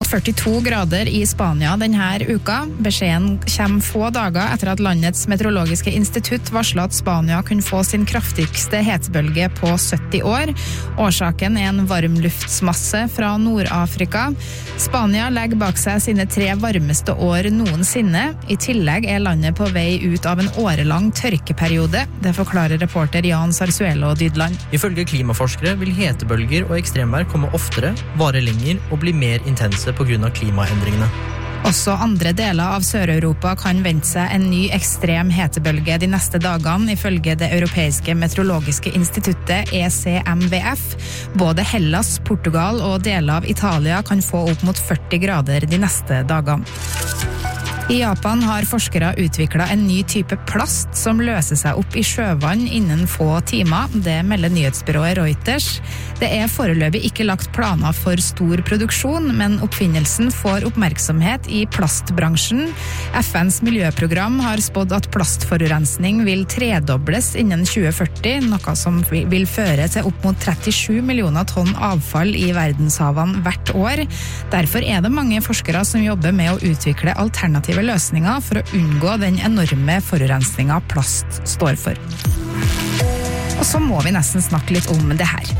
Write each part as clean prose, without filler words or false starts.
42 grader I Spania denne uka. Beskjeden kommer få dager etter at landets meteorologiske institutt varslet at Spania kunne få sin kraftigste hetebølge på 70 år. Årsaken en varmluftsmasse fra Nord-Afrika. Spania legger bak seg sine 3 varmeste år noensinne. I tillegg landet på vei ut av en årelang tørkeperiode. Det forklarer reporter Jan Sarsuelo Dydland. Ifølge klimaforskere vil hetebølger og ekstremvær komme oftere, vare lenger og bli mer intense på grunn av klimaendringene. Også andre deler av Sør-Europa kan vente seg en ny ekstrem hetebølge de neste dagene, ifølge det europeiske meteorologiske instituttet ECMWF. Både Hellas, Portugal og deler av Italia kan få opp mot 40 grader de neste dagene. I Japan har forskere utviklet en ny type plast som løser seg opp I sjøvann innen få timer. Det melder nyhetsbyrået Reuters. Det foreløpig ikke lagt planer for stor produksjon, men oppfinnelsen får oppmerksomhet I plastbransjen. FNs miljøprogram har spådd at plastforurensning vil tredobles innen 2040, noe som vil føre til opp mot 37 millioner tonn avfall I verdenshavene hvert år. Derfor det mange forskere som jobber med å utvikle alternative løsninger for å unngå den enorme forurensningen plast står for. Og så må vi nesten snakke litt om det her.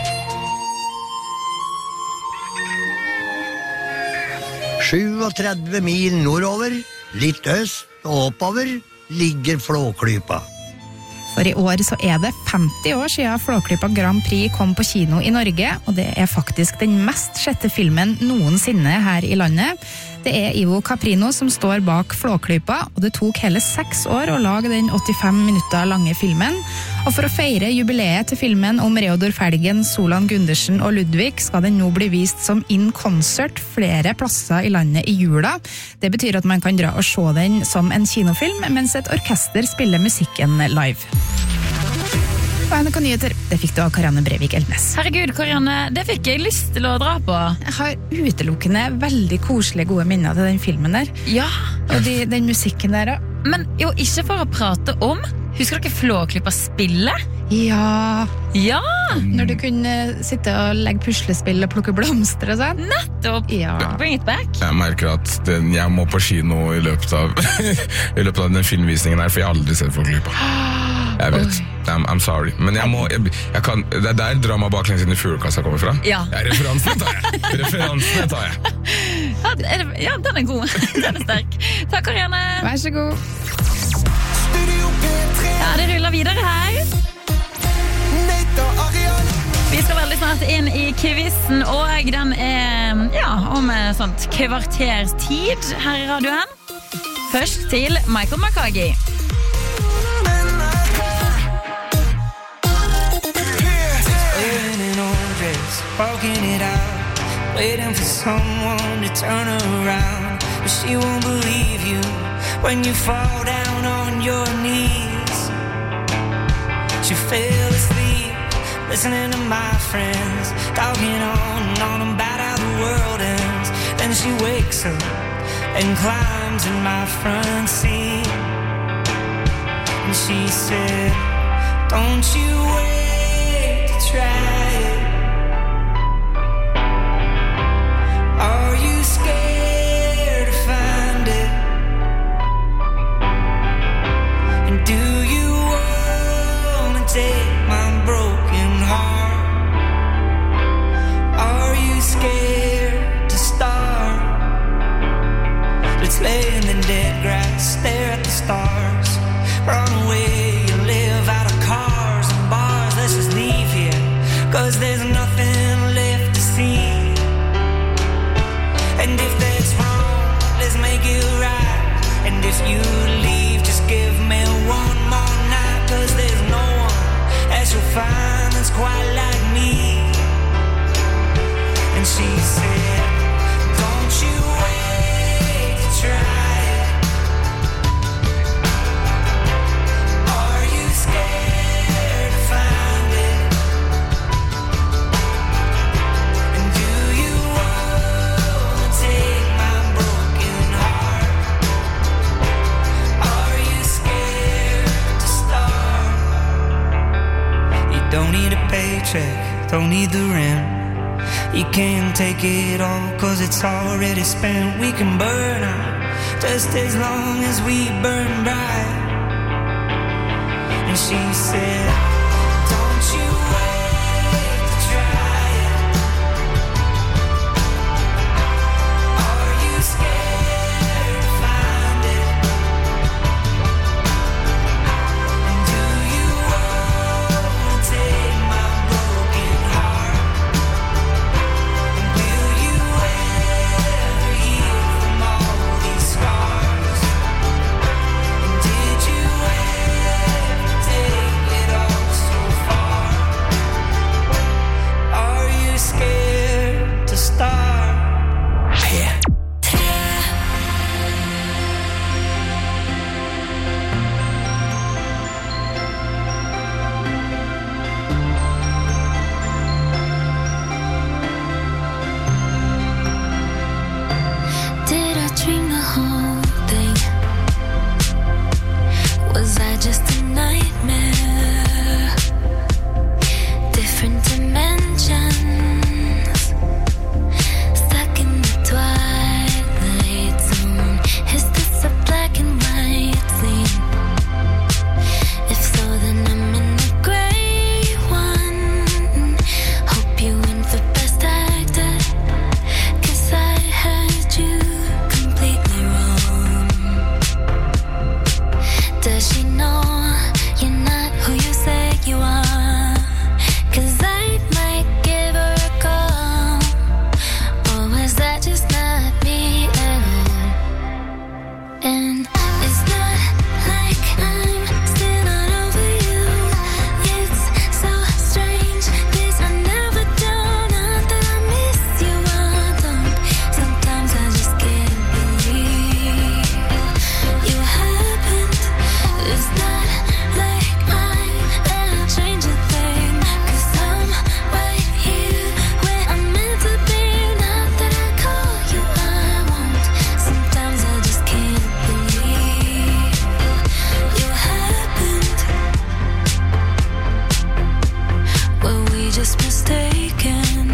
«37 mil nordover, litt øst og oppover, ligger Flåklypa. For I år så det 50 år siden Flåklypa Grand Prix kom på kino I Norge, og det faktisk den mest sette filmen noensinne her I landet. Det Ivo Caprino som står bak Flåklypa, og det tok hele 6 år å lage den 85 minutter lange filmen. Og for å feire jubileet til filmen om Reodor Felgen, Solan Gundersen og Ludvig skal den nå bli vist som in concert flere plasser I landet I jula. Det betyr at man kan dra og se den som en kinofilm, mens et orkester spiller musikken live. Og NRK Nyheter, det fikk du av Karianne Brevik Eltnes. Herregud, Karianne, det fikk jeg lyst til å dra på. Jeg har utelukkende veldig koselige gode minner til den filmen der. Ja. Og den musikken der. Men jo, ikke for å prate om, husker dere Flåklypa spille? Ja. Ja. Når du kunne sitte og legge puslespill og plukke blomster og sånn. Nettopp. Ja. Bring it back. Jeg merker at jeg må på kino I løpet av den filmvisningen her, for jeg har aldri sett Flåklypa. Jeg vet, I'm sorry. Men jeg kan, det der drama baklengs inn I fuglekassa kommer fra. Ja. Referansene tar jeg. Ja, den god. Den sterk. Takk, Karianne. Vær så god. Ja, det ruller videre her. Vi skal veldig snart inn I quizen, og den om sånt kvarters tid her I radioen. Først til Michael McCarthy. Walking it out, waiting for someone to turn around, but she won't believe you when you fall down on your knees. She fell asleep, listening to my friends talking on about how the world ends. Then she wakes up and climbs in my front seat, and she said, don't you wait to try it. Are you scared to find it? And do you want to take my broken heart? Are you scared to start? Let's lay in the dead grass, stare at the stars, run away and live out of cars and bars. Let's just leave here, 'cause there's nothing left to see. And if that's wrong, let's make it right. And if you leave, just give me one more night, 'cause there's no one else you'll find that's quite like me. And she said, don't you wait to try it. Are you scared to find it? And do you take my broken heart? Are you scared to start? You don't need a paycheck, don't need the rent. You can't take it all, 'cause it's already spent. We can burn out just as long as we burn bright. And she said, don't you wait to try it. Are you scared to find it? And do you want to take my broken heart? And will you ever heal from all these scars? And did you ever take it all so far? Are you scared to start? Did I dream the whole thing? Was I just a nightmare? Different dimensions, stuck in the twilight zone. Is this a black and white scene? If so, then I'm in the gray one. Hope you went for best actor, 'cause I had you completely wrong. Does she know you're not who you say you are? 'Cause I might give her a call. Or was that just not me at all? And it's not like I'm still not over you. It's so strange, this I never do. Not that I miss you, I don't. Sometimes I just can't believe you happened. It's not like I'm ever change a thing, 'cause I'm right here where I'm meant to be. Not that I call you, I won't. Sometimes I just can't believe you happened. Were we just mistaken?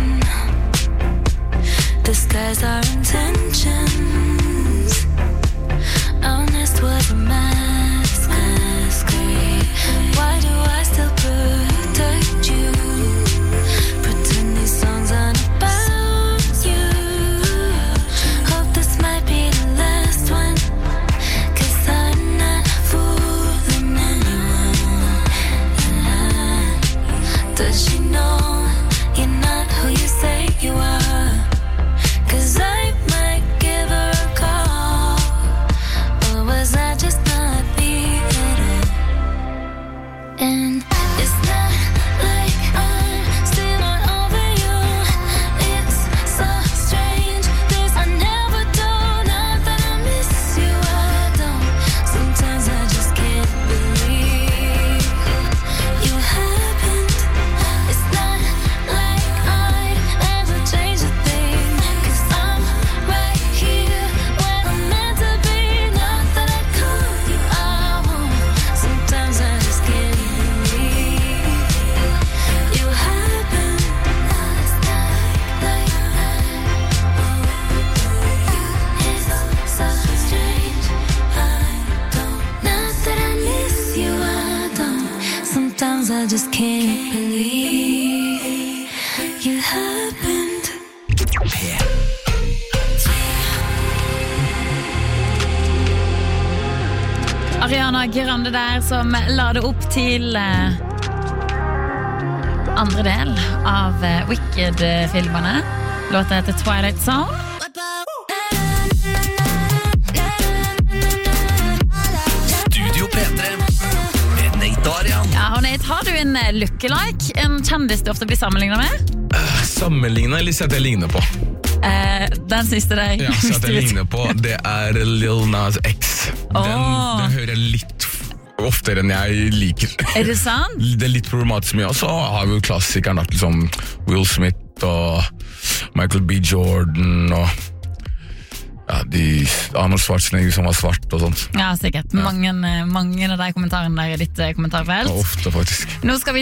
Disguise our intentions. Our nest was a masquerade. Why do I still protect you? Pretend these songs aren't about you. Hope this might be the last one, 'cause I'm not fooling anyone. Does she know you're not who you say you are? 'Cause I might give her a call. Or was I just not me at all? And it's not like I'm still not over you. It's so strange, this I never do. Not that I miss you, I don't. Sometimes I just can't believe you happened. It's not like I'd ever change a thing, 'cause I'm right here where I'm meant to be. Not that I call you, I won't. Sometimes I just can't believe you happened. It's not like it's so strange, I don't. Not that I miss you, I don't. Sometimes I just can't believe you happened. Ariana Grande der som la det opp til andre del av Wicked-filmene. Låten heter Twilight Zone. Studio P3 med Nate Darian. Ja, og Nate, har du en lookalike? En kjendis du ofte blir sammenlignet med? Sammenlignet eller si at jeg ligner på? Den siste der. Ja, så at jeg ligner på, det er Lil Nas X. Den hører jeg litt oftere enn jeg liker. Er det sant? Det er litt problematisk mye, og så har vi jo klassikeren liksom Will Smith og Michael B. Jordan og ja, Arnold Schwarzenegger som var svart og sånt. Ja, sikkert. Mange av de kommentarene der I ditt kommentarfelt. Ofte faktisk. Nå skal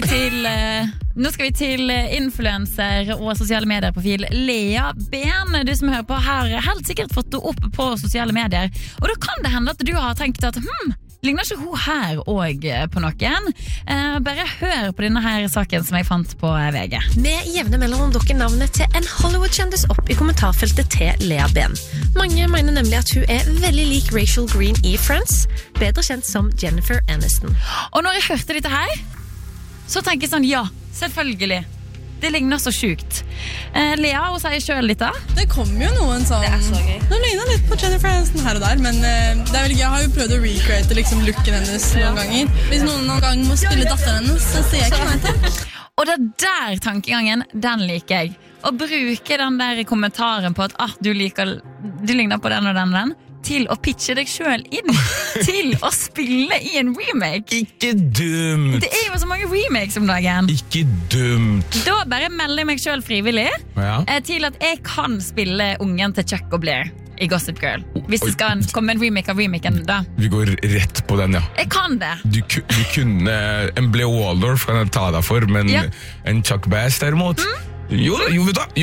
vi til influencer og sosiale medieprofil Lea Ben. Du som hører på har helt sikkert fått det opp på sosiale medier. Og da kan det hende at du har tenkt at ligner ikke hun her også på noen? Bare hør på denne her saken som jeg fant på VG. Med jevne mellomrom dukker navnet til en Hollywood-kjendis opp I kommentarfeltet til Lea Ben. Mange mener nemlig at hun veldig lik Rachel Green I Friends, bedre kjent som Jennifer Aniston. Og når jeg hørte dette her, så tenker jeg sånn, ja, selvfølgelig. Det ligner så sjukt. Lea, hun sier selv litt da. Det kommer jo noen sånn... Det så gøy. Nå ligner litt på Jennifer Aniston her og der, men det veldig gøy. Jeg har jo prøvd å recreate liksom looken hennes noen ganger. Hvis noen gang må spille datteren hennes, så sier jeg ikke nei takk. Og det der tankegangen, den liker jeg. Å bruke den der kommentaren på at du ligner på den og den og den, til å pitche deg selv inn til å spille I en remake. Ikke dumt. Det jo så mange remakes om dagen. Ikke dumt. Da bare melder jeg meg selv frivillig til at jeg kan spille ungen til Chuck og Blair I Gossip Girl. Hvis det skal komme en remake av remaken da. Vi går rett på den, ja. Jeg kan det. Du kunne en Blair Waldorf kan jeg ta deg for, men en Chuck Bass derimot... Jo, vet du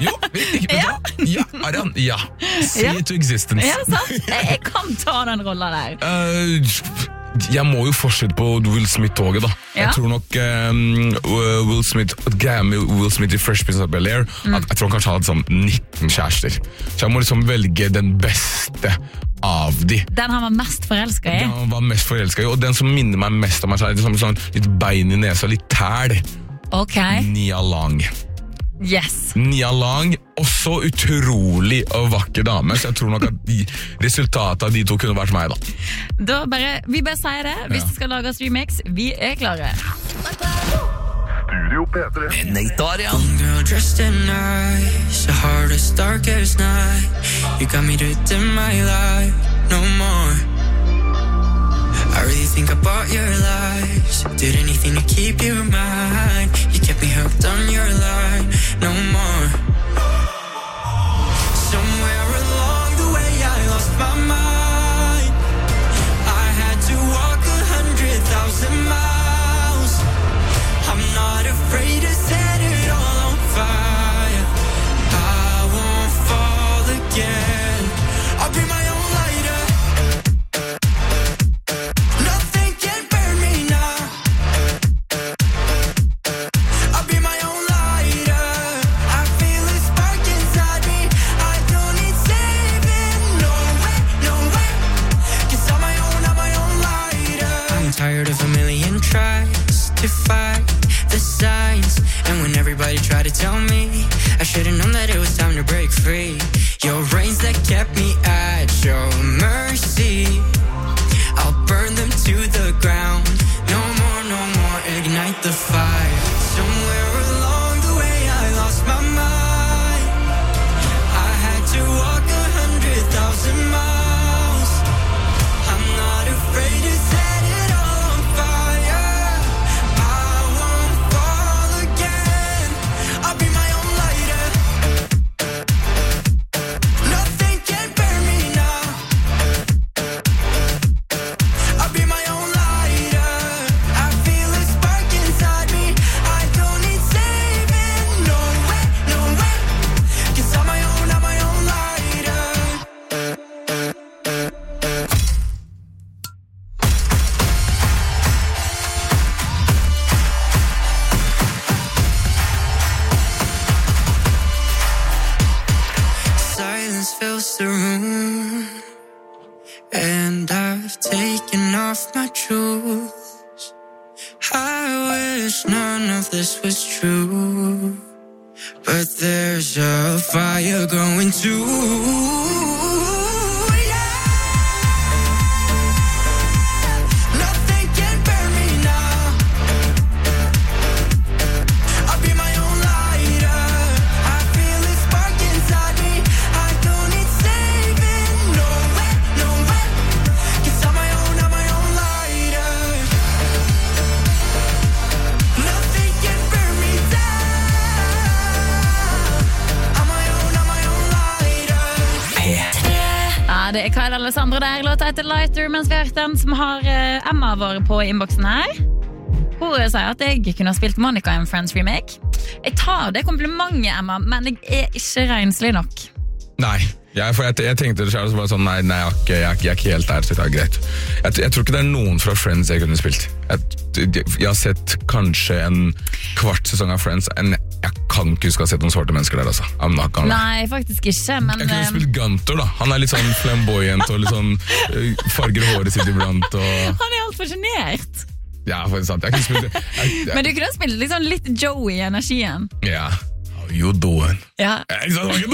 Ja, Arian, ja See it to existence Ja, sant Jeg kan ta den rollen der Jeg må jo fortsette på Will Smith-toget da Jeg tror nok Will Smith I Fresh Prince of Bel-Air Jeg tror han kanskje hadde sånn 19 kjærester Så jeg må liksom velge den beste av de Den han var mest forelsket I Den han var mest forelsket I Og den som minner meg mest om meg så det sånn litt bein I nesa, litt tæl Nia Long Yes. Nia Long, også utrolig og vakker dame, så jeg tror nok at resultatet av de to kunne vært meg da. Vi bare sier det, hvis det skal lages remix, vi klare. Studio P3 med Nate Arian. Girl dressed in nice, the hardest, darkest night. You got me to dim my light, no more. I really think I bought your lies. Did anything to keep you mine. You kept me hooked on your line. No more. Somewhere along the way I lost my mind. I had to walk 100,000 miles. I'm not afraid to set it all on fire. I won't fall again. I'll be my own lighter. Tired of a million tries to fight the signs. And when everybody tried to tell me I should've known that it was time to break free. Your reins that kept me at your mercy, I'll burn them to the ground. No more, ignite the fire. Somewhere along the way I lost my mind. I had to walk 100,000 miles. I'm not afraid to say fills the room, and I've taken off my shoes. I wish none of this was true, but there's a fire going too. Ja, det Kyle Alessandro der. Låta heter Lighter, mens vi har hørt den som har Emma vår på inboxen her. Hun sier at jeg kunne ha spilt Monica i en Friends remake. Jeg tar det komplimentet, Emma, men jeg ikke renslig nok. Nei, for jeg tenkte det selv, så var det sånn, nei, jeg er ikke helt der, så det er greit. Jeg tror ikke det er noen fra Friends jeg kunne spilt. Jeg har sett kanskje en kvart sesong av Friends, jeg kan ikke huske å ha sett noen svarte mennesker der, altså. Nei, faktisk ikke, men... Jeg kunne spilt Gunther, da. Han er litt sånn flamboyant og litt sånn farger håret sitt iblant. Og... Han er alt for genert. Ja, faktisk sant. Jeg kunne spilt... Men du kunne spilt liksom litt Joey i energien. Ja. How you doing? Ja. Jeg sa det var ikke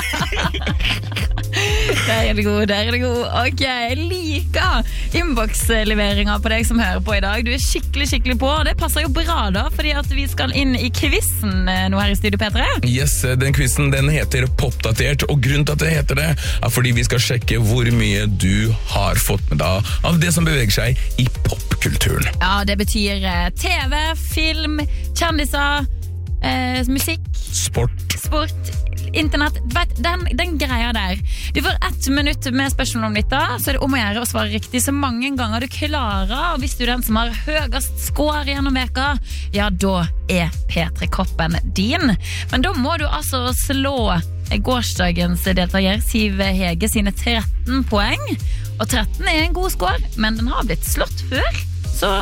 dårlig. Der er det god. Ok, jeg liker inbox-leveringer på deg som hører på i dag. Du er skikkelig på. Det passer jo bra da, fordi at vi skal inn i quizen nå her i Studio P3. Yes, den quizen den heter Popdatert, og grunnen til at det heter det er fordi vi skal sjekke hvor mye du har fått med deg av det som beveger seg i popkulturen. Ja, det betyr TV, film, kjendiser, musikk, sport, internett, vet, den greia der. Du får 1 minutt med spørsmål om dette, så er det om å gjøre å svare riktig så mange ganger du klarer, og hvis du er den som har høyest score gjennom veka, ja, da er P3-koppen din. Men da må du altså slå gårsdagens deltaker Siv Hege sine 13 poeng, og 13 er en god score, men den har blitt slått før, så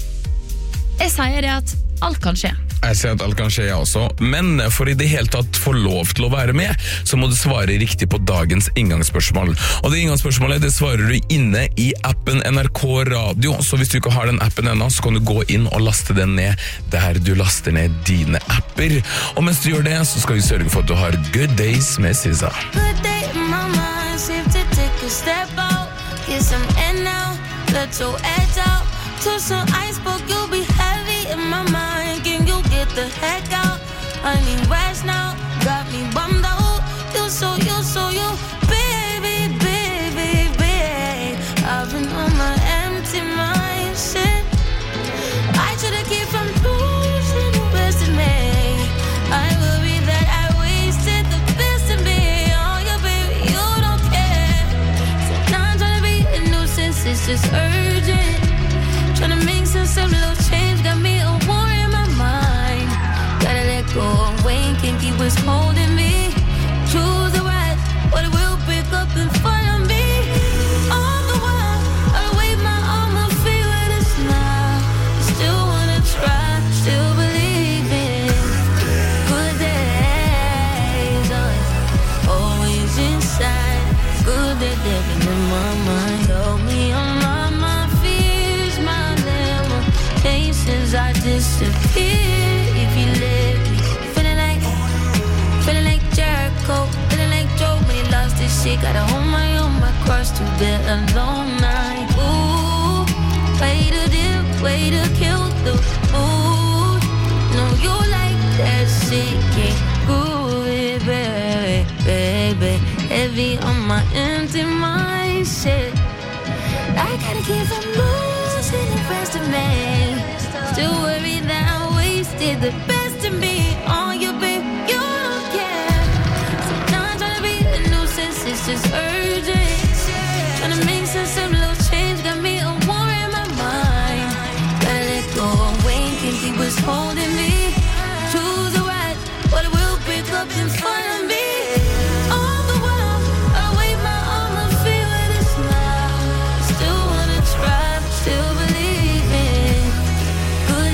jeg sier det at alt kan skje. Jeg sier at alt kan skje, jeg også, men for i det hele tatt få lov til å være med, så må du svare riktig på dagens inngangsspørsmål. Og det inngangsspørsmålet, det svarer du inne i appen NRK Radio, så hvis du ikke har den appen ennå, så kan du gå inn og laste den ned der du laster ned dine apper. Og mens du gjør det, så skal vi sørge for at du har Good Days med SZA. Good day in my mind, safe to take a step out, get some air now, let your edge out, to some iceberg, you'll be heavy in my mind, can you get the heck out, I need rest now, got me bummed out, you so, baby, I've been on my empty mind, shit, I should've kept from losing the rest of me, I worry that I wasted the best of me, oh yeah, baby, you don't care, so now I'm trying to be a nuisance, it's just urgent, trying to make sense of little change, got me a war in my mind, gotta let go away, can't keep what's holding me, choose the right, what it will pick up in front of me, all the while, I'll wave my arm and feel it is now, still wanna try, still believe in good days, always inside, good days living in my mind, help me unlock my fears, my limitations, I disappear if you let me, feeling like Jericho, feeling like Joe when he lost his shit, gotta hold my own, my cross to bear a long night, ooh, way to dip, way to kill the mood, no, you like that shit, can't prove it, baby, heavy on my empty mind, shit, I gotta keep from losing the rest of me, still worried that I wasted the best of me, oh, you babe, you don't care, so now I'm trying to be a nuisance, it's just urgent, trying to make sense of little change, got me a war in my mind, gotta let go away, can't keep what's holding me, choose the right, what it will pick up in front of me, all the while, I'll wave my arm and feel it is now, still wanna try, still believe in good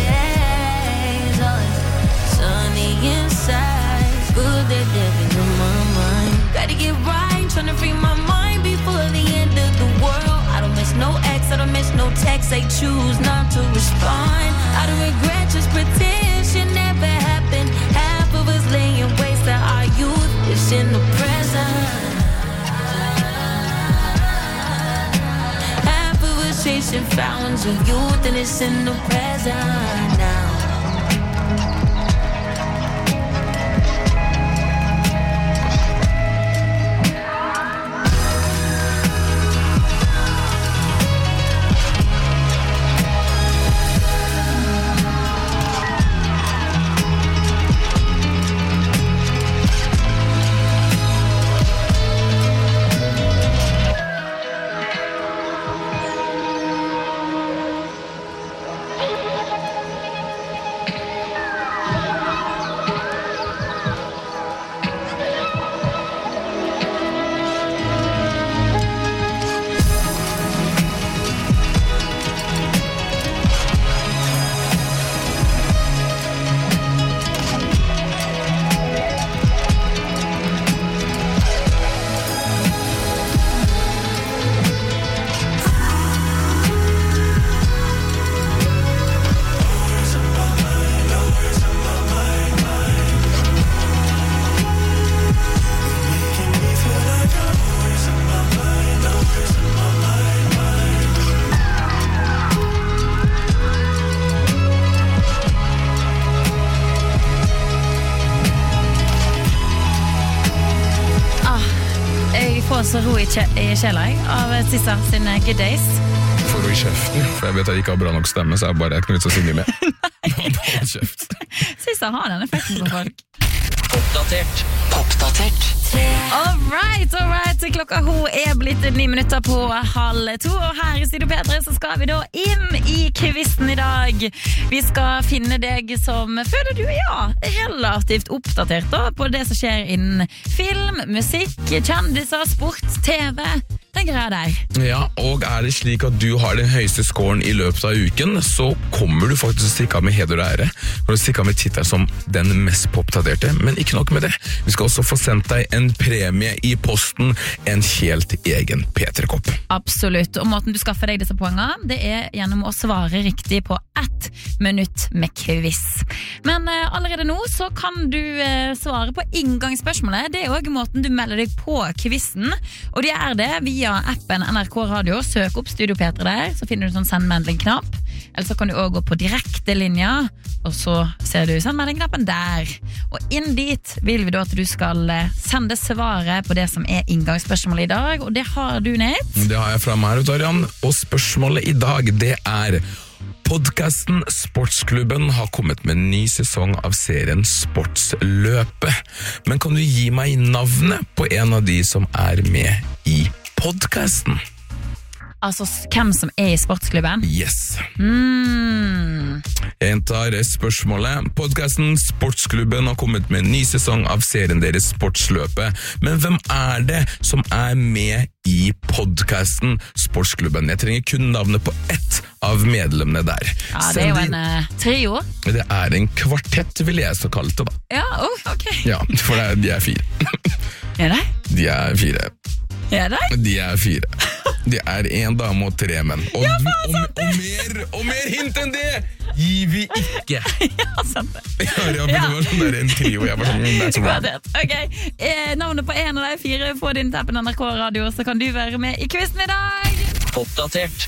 days, sunny inside, good days living in my mind, gotta get right, trying to free my mind before the end of the world, I don't miss no ex, I don't miss no text, I choose not to respond, I don't regret, just pretend shit never happened, half of us laying waste to our youth, it's in the present, half of us chasing fountains of youth, and it's in the present now. få så ro i sjela av Sissa sine Good Days. For ro i kjeften, for jeg vet at jeg ikke har bra nok stemme, så jeg bare ikke noe vits å synge med. Kjeft. Sissa har den effekten på folk. Oppdatert. All right. Klokka hun blitt 9 minutter på 1:30, og her i Studio P3 så skal vi da inn i quizen i dag. Vi skal finne deg som føler du relativt oppdatert da, på det som skjer innen film, musikk, kjendiser, sport, TV, den greia der. Ja, og det slik at du har den høyeste scoren i løpet av uken, så kommer du faktisk til å stikke av med heder og ære. Du stikker av med tittelen som den mest oppdaterte, men ikke nok med det. Vi skal også få sendt deg en premie i posten, en helt egen P3-kopp. Absolutt, og måten du skaffer deg disse poengene, det gjennom å svare riktig på 1 minutt med quiz. Men allerede nå så kan du svare på inngangsspørsmålet. Det også måten du melder deg på quizen, og det det via appen NRK Radio. Søk opp Studio P3 der, så finner du sånn sendmelding-knapp. Eller så kan du også gå på direkte linja, og så ser du sendmelding-knappen der. Og inn dit vil vi da at du skal sende svaret på det som inngangsspørsmålet i dag, og det har du, Nate. Det har jeg fra meg, Arian, og spørsmålet i dag, det podcasten Sportsklubben har kommet med en ny sesong av serien Sportsløpet. Men kan du gi meg navnet på en av de som med i podcasten? Altså, hvem som i Sportsklubben? Yes. Jeg gjentar spørsmålet. Podcasten Sportsklubben har kommet med en ny sesong av serien deres Sportsløpet. Men hvem det som med i podcasten Sportsklubben? Jeg trenger kun navnet på ett av medlemmene der. Ja, det jo en trio. Det en kvartett, vil jeg så kalle det da. Ja, ok. Ja, for de 4. Det? De 4. Det? De 4. Det 1 dame og 3 menn. Og mer hint enn det gir vi ikke. Ja, sant det. Det var sånn en trio. Jeg var sånn, that's wrong. Ok, navnet på en av de 4, få din tappen NRK Radio, så kan du være med i quizen i dag. Oppdatert.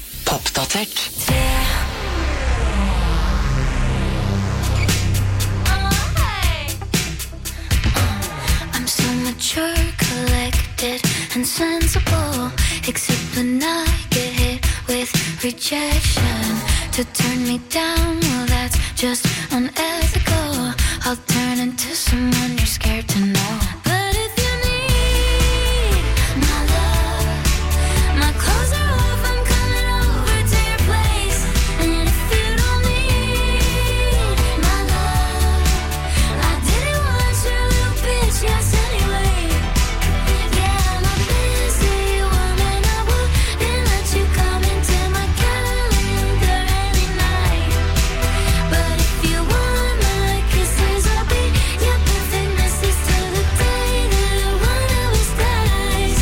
I'm so mature, collected and sensible, except when I get hit with rejection. To turn me down, well that's just unethical. I'll turn into someone you're scared to know. But if you need my love, my clothes off, I'm coming over to your place. And if you don't need my love, I didn't want your little bitch, yes anyway. Yeah, I'm a busy woman, I wouldn't let you come into my calendar any night. But if you want my kisses, I'll be your perfect missus till the day that one of us dies.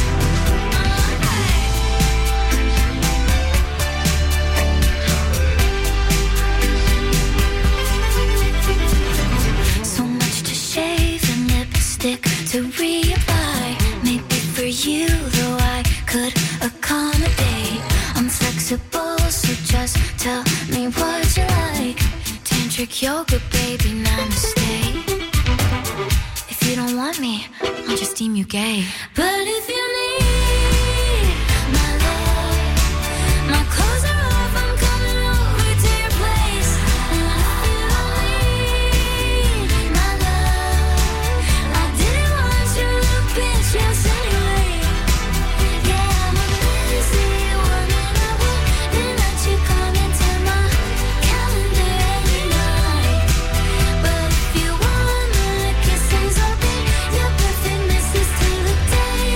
So much to shave and lipstick to reapply. Maybe for you, though I could accommodate. I'm flexible, so just tell me what you like. Tantric yoga, baby, namaste. If you don't want me, I'll just deem you gay. But if you need my love, my clothes are off, I'm coming over to your place. And if you don't need my love, I didn't want your little bitch, yes anyway. Yeah, I'm a busy woman, I wouldn't let you come into my calendar any night. But if you want my kisses, I'll be your perfect missus till the day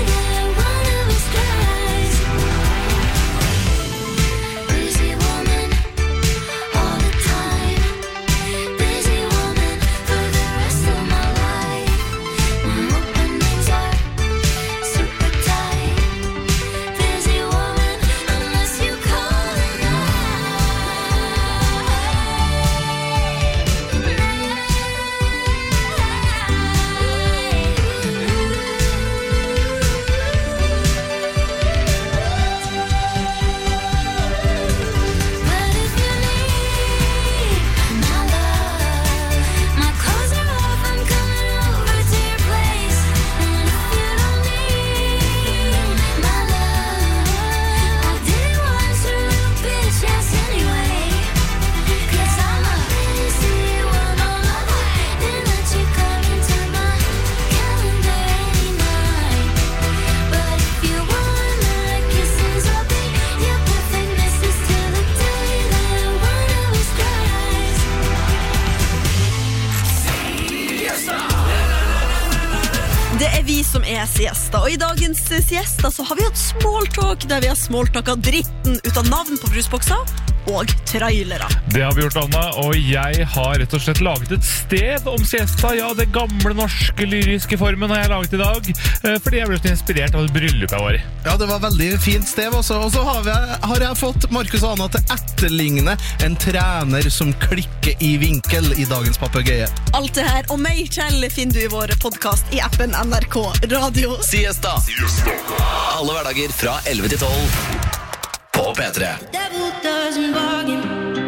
siesta. Og i dagens siesta så har vi hatt smalltalk, der vi har smalltalket dritten ut av navn på brusbokser og trailere. Det har vi gjort, Anna, og jeg har rett og slett laget et sted om siesta. Ja, det gamle norske lyriske formen har jeg laget i dag, fordi jeg ble så inspirert av et bryllup jeg var i. Ja, det var veldig fint sted også. Og så har jeg fått Markus og Anna til etterligne en trener som klikker i vinkel i dagens papegøye. Alt det her og mer til finner du i vår podcast i appen NRK Radio. Siesta. Alle hverdager fra 11 til 12 på P3. Devil doesn't bargain.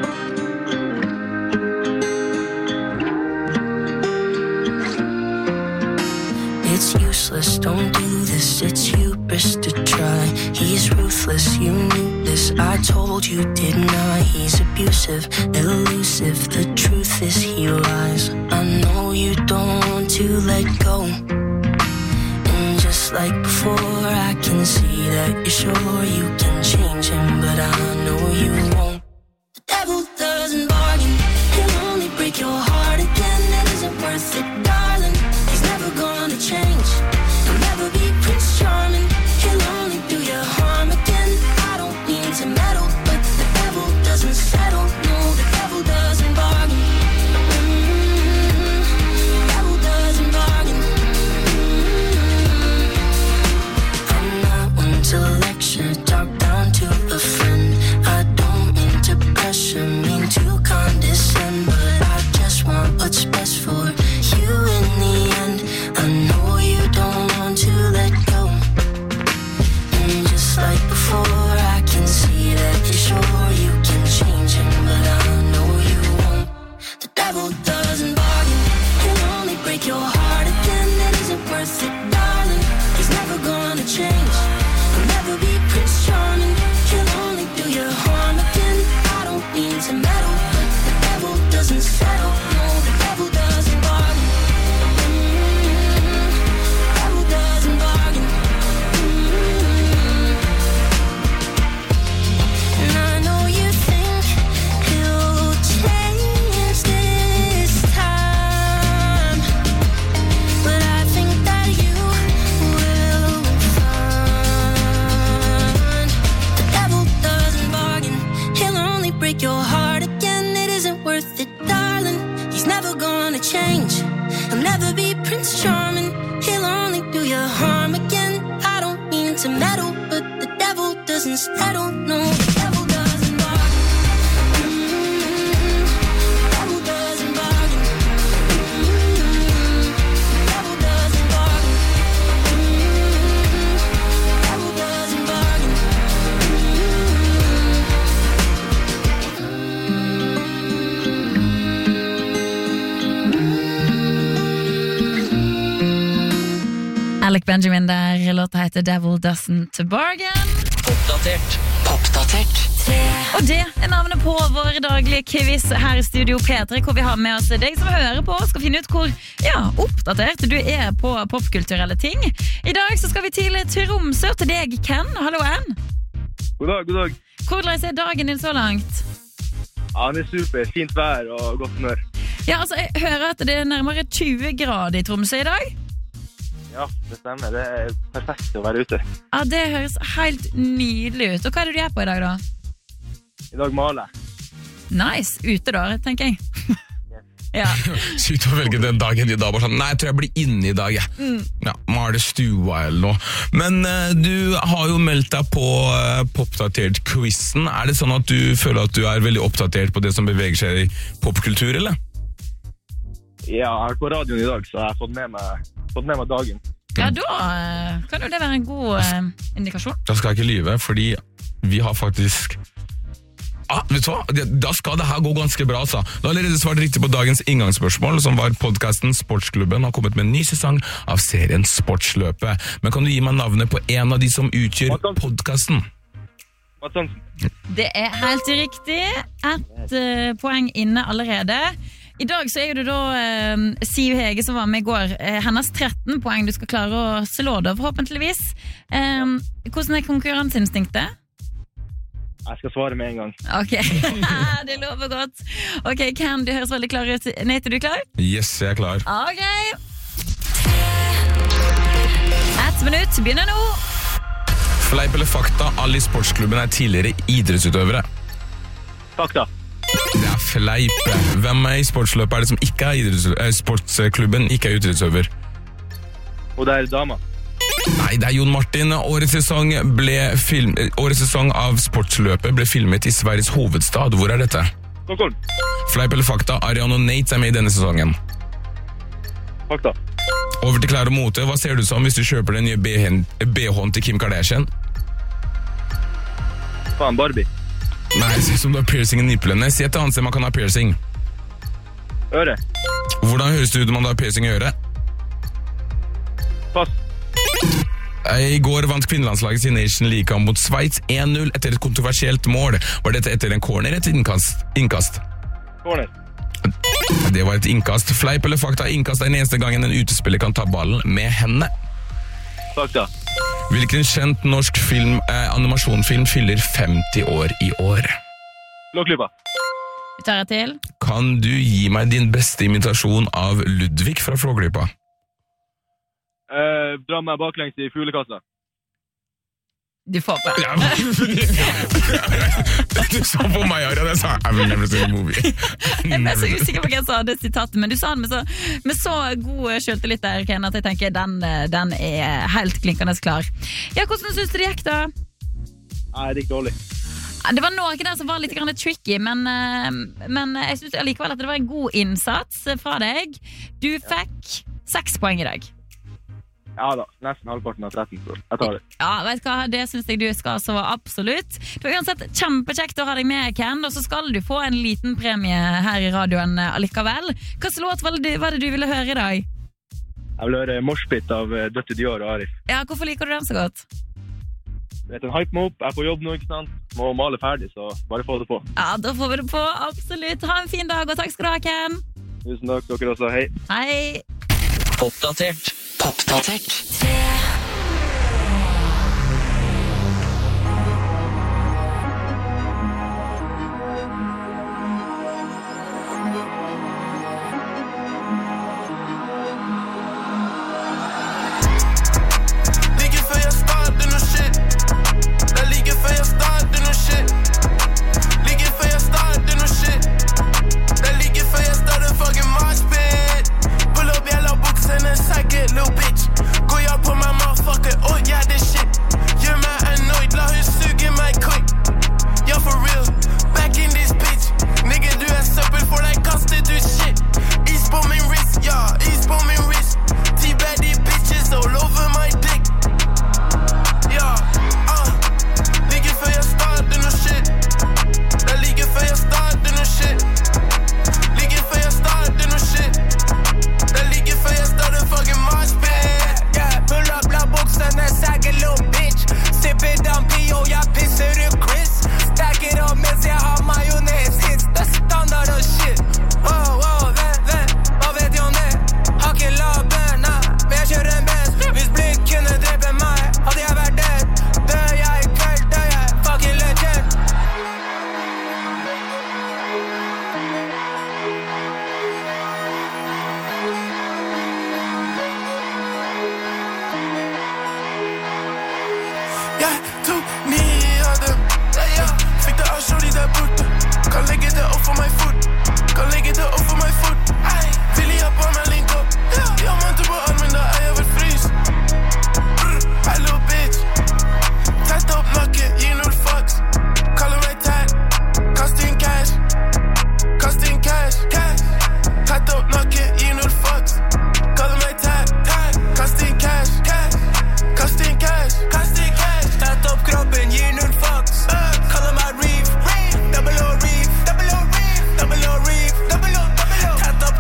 It's useless, don't do this. It's hubris to try. He's ruthless, you knew this. I told you, didn't I? He's abusive, elusive. The truth is he lies. I know you don't want to let go. And just like before, I can see that you're sure you can change him, but I know you won't. The devil doesn't bargain. He'll only break your heart again. It isn't worth it, darling. He's never gonna change. He'll never be Prince Charming. He'll only do you harm again. I don't mean to meddle, but the devil doesn't settle. No, the devil doesn't bargain. Devil doesn't bargain. I'm not one to lecture, talk down to a friend. I don't mean to pressure, mean to condescend, but I just want what's best for you in the end. I know you don't want to let go. And just like before, I can see that you're sure you can change him, but I know you won't. The devil doesn't bargain. He'll only break your heart again. It isn't worth it, darling. He's never gonna change. He'll never be Prince Charming. He'll only do you harm again. I don't mean to meddle, but the devil doesn't settle. No, the devil doesn't bargain. Devil doesn't bargain. And I know you think he'll change this time, but I think that you will find the devil doesn't bargain. He'll only break your heart again. It isn't worth it, darling. He's never gonna change. He'll never be Prince Charming. He'll only do you harm again. I don't mean to meddle, but the devil doesn't settle. No, the devil doesn't bargain. Devil doesn't bargain. Devil doesn't bargain. Devil doesn't bargain. Alec Benjamin der, låta heter Devil Doesn't Bargain. Oppdatert. Og det er navnet på vår daglige quiz her i Studio P3, hvor vi har med oss deg som hører på og skal finne ut hvor oppdatert du er på popkulturelle ting. I dag så skal vi til Tromsø til deg, Ken. Hallo, Ann. God dag. Hvordan er dagen din så langt? Ja, det er super. Fint vær og godt humør. Ja, altså, jeg hører at det er nærmere 20 grader i Tromsø i dag. Ja, det stemmer. Det er perfekt å være ute. Ja, det høres helt nydelig ut. Og hva er det du gjør på i dag da? I dag maler. Nice, ute da, tenker jeg. Ja. Sykt å velge den dagen i dag. Bare sånn, nei, jeg tror jeg blir inne i dag. Ja, maler stua eller noe. Men du har jo meldt deg på Popdatert-quizen. Er det sånn at du føler at du er veldig oppdatert på det som beveger seg i popkultur, eller? Ja, jeg har vært på radioen i dag, så jeg har fått med meg dagen. Ja, da kan jo det være en god indikasjon. Da skal jeg ikke lyve, fordi vi har faktisk... vet du hva? Da skal det her gå ganske bra, altså. Du har allerede svart riktig på dagens inngangsspørsmål, som var podcasten Sportsklubben har kommet med en ny sesong av serien Sportsløpet. Men kan du gi meg navnet på en av de som utgjør podcasten? Det er helt riktig. Et poeng inne allerede. I dag så er det da Siv Hege som var med i går. Hennes 13 poeng du skal klare å slå da, forhåpentligvis. Hvordan er konkurranseinstinktet? Jeg skal svare med en gang. Ok, det lover godt. Ok, Ken, du høres veldig klar ut. Nate, er du klar? Yes, jeg er klar. Ok. Et Neste minutt begynner nå. Fleip eller fakta, alle I sportsklubben tidligere idrettsutøvere. Fakta. Det fleip. Hvem I sportsløpet det som ikke sportsklubben ikke idrettsutøver? Og det dama. Nei, det Jon Martin. Årets sesong av sportsløpet ble filmet I Sveriges hovedstad. Hvor dette? Stockholm. Fleip eller fakta, Ariana og Nate med I denne sesongen. Fakta. Over til klær og mote. Hva ser du som hvis du kjøper den nye BH-en til Kim Kardashian? Faen, Barbie. Nei, ser ut som du har piercing I nipplene. Si et annet sted man kan ha piercing. Øre. Hvordan høres det ut om man har piercing I øret? Pass. I går vant kvinnelandslaget sin Nation League mot Schweiz 1-0 etter et kontroversielt mål. Var dette etter en corner eller et innkast? Corner. Det var et innkast. Fleip eller fakta, innkast den eneste gangen en utespiller kan ta ballen med hendene. Fakta. Hvilken kjent norsk animasjonfilm fyller 50 år I år? Blåklypa. Vi tar et til. Kan du gi meg din beste imitasjon av Ludvig fra Flåklypa? Dra meg baklengs I fuglekassa. Du får på. Du så på meg, Arian. Jeg sa, I will never see a movie. Jeg ble så usikker på hva jeg sa det sitatet, men du sa det med så god selvtillit der, Ken, at jeg tenker den helt klinkende klar. Ja, hvordan synes du det gikk da? Nei, det gikk dårlig. Det var noe der som var litt tricky, men jeg synes allikevel at det var en god innsats fra deg. Du fikk 6 poeng I dag. Ja da, nesten halvparten av 13, så jeg tar det. Ja, vet du hva, det synes jeg du skal så absolutt. Det var uansett kjempekjekt å ha deg med, Ken, og så skal du få en liten premie her I radioen allikevel. Hva slags låt var det du ville høre I dag? Jeg vil høre Morspit av Døtte Dior og Arif. Ja, hvorfor liker du den så godt? Den hype meg opp, jeg er på jobb nå, ikke sant? Må male ferdig, så bare få det på. Ja, da får vi det på, absolutt. Ha en fin dag, og takk skal du ha, Ken. Tusen takk, dere også, hei. Hei. Oppdatert. Ligger før jeg starter noe shit. Det ligger før jeg starter noe shit. Ligger før jeg starter noe shit. Det ligger før jeg starter fucking moshpit. Pull up jævla buksene, sækket, little bitch. Går jeg på meg, motherfucker, yeah, this shit. Gjør meg annoyed, la hun suge meg quick. Ja, for real, back in this bitch. Nigga, du søppel for deg, kastet ut shit. Is på min wrist, ja, is på min wrist. T-baddy bitches all over my dick. Ja, ligger før jeg starter noe shit. Det ligger før jeg starter noe shit. Ligger før jeg starter noe shit. Det ligger før jeg starter fucking moshpit. Yeah, pull up la buksene, sagger little bitch. Sipper Dampio, jeg pisser ut Chris. Stacker opp mens jeg har majones hits. Det standard og shit. Vent, hva vet jeg om det? Har ikke laben, men jeg kjører en best. Hvis blikk kunne drepe meg, hadde jeg vært dead. Dør jeg I kveld, dør jeg fucking legend. Jeg tok 9 av dem. Fikk det av shorty der borte. Kan legge det opp for meg fort. Kan legge det opp for meg fort. Vil jeg på meg link opp. Ja, mann på armen, da jeg vel frys. Hello bitch. Tett opp nakken, gi 0 fucks. Kaller meg tett. Kast inn cash. Kast inn cash. Tett opp nakken, gi 0 fucks. Kaller meg tett. Kast inn cash. Kast inn cash. Kast inn cash. Tett opp kroppen, gi 0 fucks. Kaller meg reef. Double O reef. Double O reef. Double O reef. Double O. Tett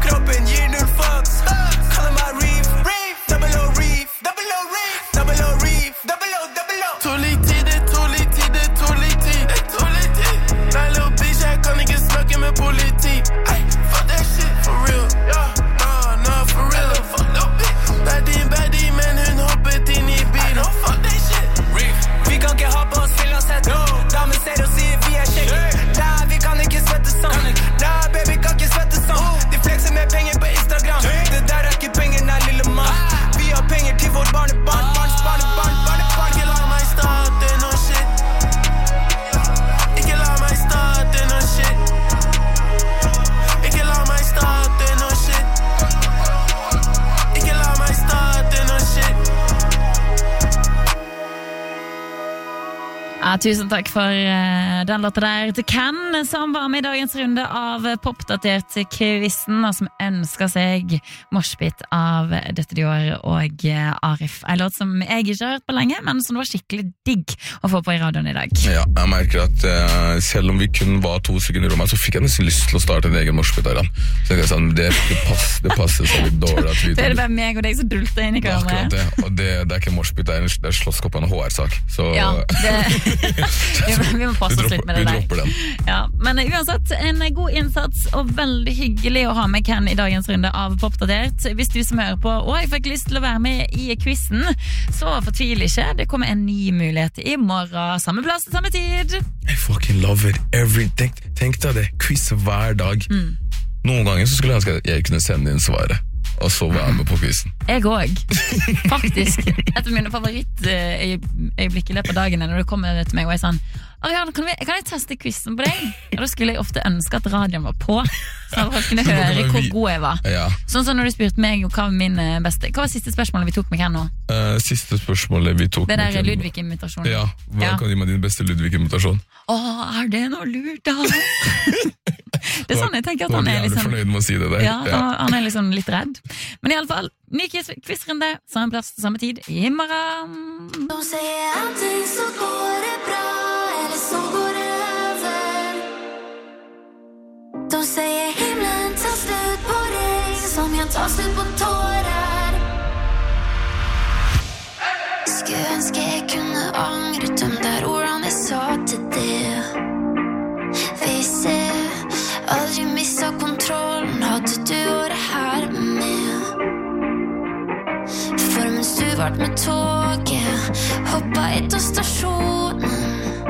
Ja, tusen takk for den låta der til Ken, som var med i dagens runde av Popdatert-quizen, og som ønsker seg moshpit av Dette Dior og Arif. En låt som jeg ikke har hørt på lenge, men som var skikkelig digg å få på i radioen i dag. Ja, jeg merker at selv om vi kun var 2 stykker i rommet, så fikk jeg nesten lyst til å starte en egen moshpit der. Så jeg sånn, det passer så litt dårlig. At vi det bare meg og deg som dulter inn i kameraet. Det, og det er ikke moshpit, det er slåsskopp av en HR-sak. Så... Ja, vi må passe oss litt med det der. Ja, men uansett, en god innsats og veldig hyggelig å ha med Ken i dagens runde av Popdatert. Hvis du som hører på, jeg fikk lyst til å være med i quizen, så fortvil ikke. Det kommer en ny mulighet i morgen. Samme plass, samme tid. I fucking love it. Tenk deg det. Quiz hver dag. Noen ganger så skulle jeg ønske at jeg kunne sende inn svaret. Og så var jeg med på quizen. Jeg også, faktisk. Et av mine favorittøyeblikk i løpet av dagen når du kommer til meg og jeg sånn, Ariane, kan jeg teste quizen på deg? Og da skulle jeg ofte ønske at radioen var på, så folk kunne høre hvor god jeg var. Ja. Sånn som når du spurte meg hva var min beste. Hva var siste spørsmålet vi tok med Ken nå? Siste spørsmålet vi tok med Ken. Det der Ludvig-imitasjonen. Ja, hva kan du gi meg din beste Ludvig-imitasjon? Er det noe lurt da? Det er sånn jeg tenker at han er liksom... fornøyd med å si det der. Ja, han er liksom litt redd. Men i alle fall, ny quizrunde, samme plass, samme tid, i morgen. De sier allting så går det bra, eller så går det over. De sier himlen tar slut på deg, som jeg tar slut på tårer. Skulle ønske jeg kunne angret dem der ordene jeg sa til det. Hvis jeg aldri mistet kontrollen, hadde du vært her med. For mens du vart med toget, hoppet etter stasjonen.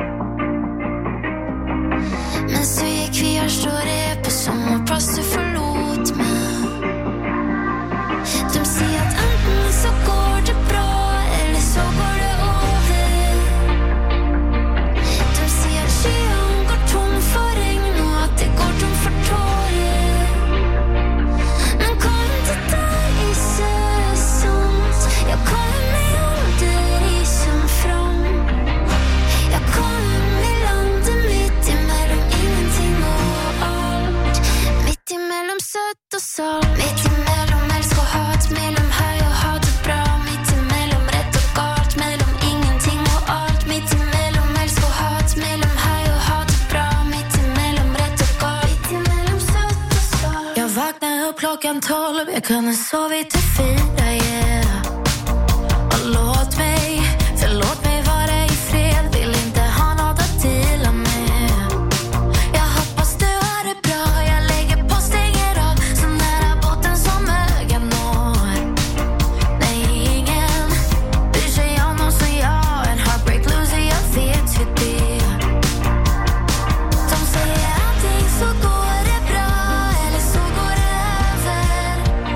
Men så gikk vi her står jeg på samme plass du forlot meg. De sier at enten så går det bra, eller så går det over. De sier at skyen går tom for regn, og at det går tom for tårer. Men kom til deg i sant. Jeg kommer aldri som fram. Jeg kommer i landet midt imellom ingenting og alt. Midt imellom søtt og salt. Midt imellom elsk og hat, mellom høy og ha det bra. Midt imellom rett og galt, mellom ingenting og alt. Midt imellom elsk og hat, mellom høy og ha det bra. Midt imellom rett og galt, midt imellom søtt og salt. Jeg vaknar upp klockan 12, jag kunde sova till 4, yeah. Och låt mig vara i fred, vill inte ha något att dela med. Jag hoppas du har det bra, jag lägger på steget av, så nära botten som ögat når. Nej, ingen bryr sig om någon som jag, en heartbreak loser, jag vet ju det. De säger allting så går det bra, eller så går det över.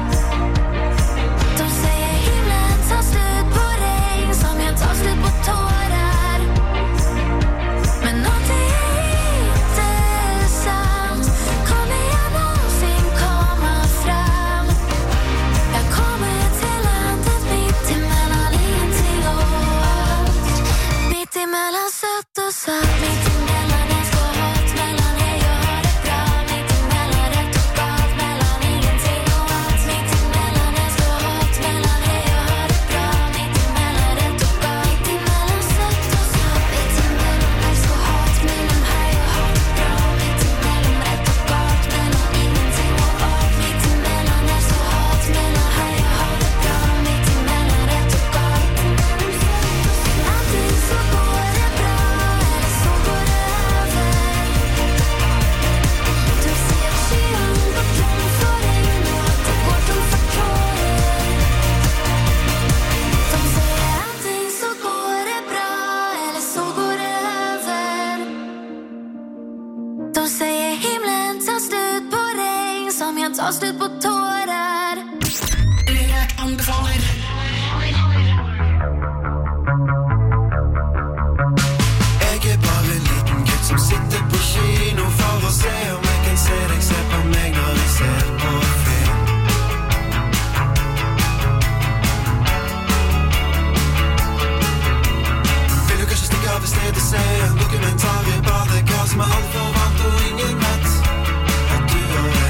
De säger himlen tar slut på regn, som jag tar slut på tårar. Men någonting är inte sant. Kommer jag någonsin komma fram? Jag kommer till landet mitt emellan ingenting och allt. Mitt emellan sött och salt. Mitt emellan älsk och hat, mellan hej och ha det bra. Mitt emellan rätt och galt, mellan ingenting och allt. Mitt emellan älsk och hat, mellan hej och ha det bra. Mitt emellan rätt och galt, mitt emellan sött och salt. Mitt emellan älsk och hat, mellan hej och ha det bra. Mitt emellan rätt och galt, mellan ingenting och allt. Mitt emellan älsk och hat, mellan hej och ha det bra. Mitt emellan rätt och galt. Allting så går det bra, eller så går det över. Du ser att skyen går tom för regn, och att det går tom för tårer. De säger allting så går det bra, eller så går det över. De säger himlen tar slut på regn, som jag tar slut på tårar. Jeg er bare en liten gutt som sitter på kino for å se om jeg kan se deg se på meg når vi ser på film. Vil du kanskje stikke av i stedet se en dokumentar I badekar som alt for varmt og ingen vet at du og jeg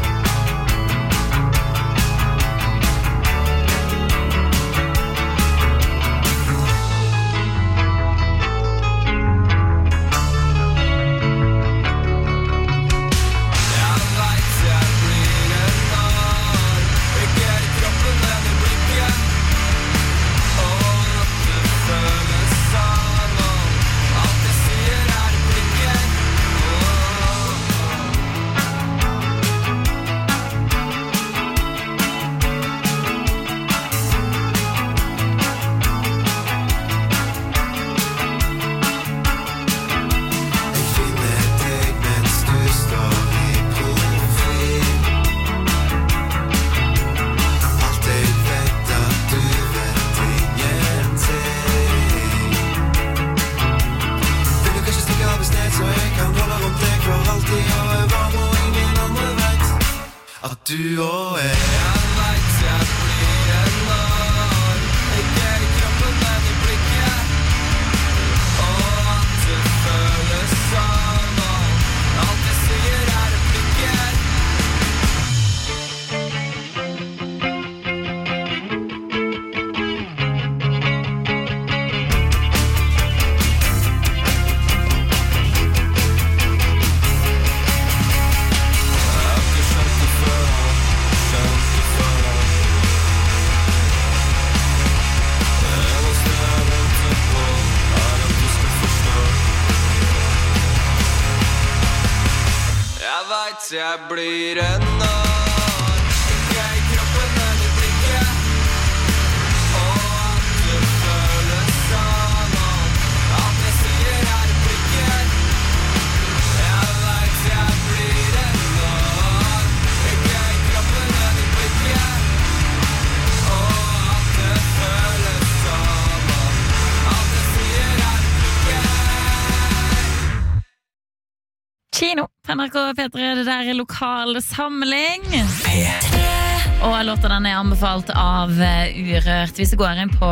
du og jeg vet jeg blir en narr Ikke I kroppen, men I blikket Og at det føles sammen Alt jeg sier replikker Jeg blir en narr Ikke I kroppen, men I blikket Og at det føles sammen Alt jeg sier replikker Jeg vet jeg blir en narr Ikke I kroppen, men I blikket Og at det føles sammen Alt jeg sier replikker Kino NRK P3, det der lokal samling Og låta den anbefalt av Urørt Hvis du går inn på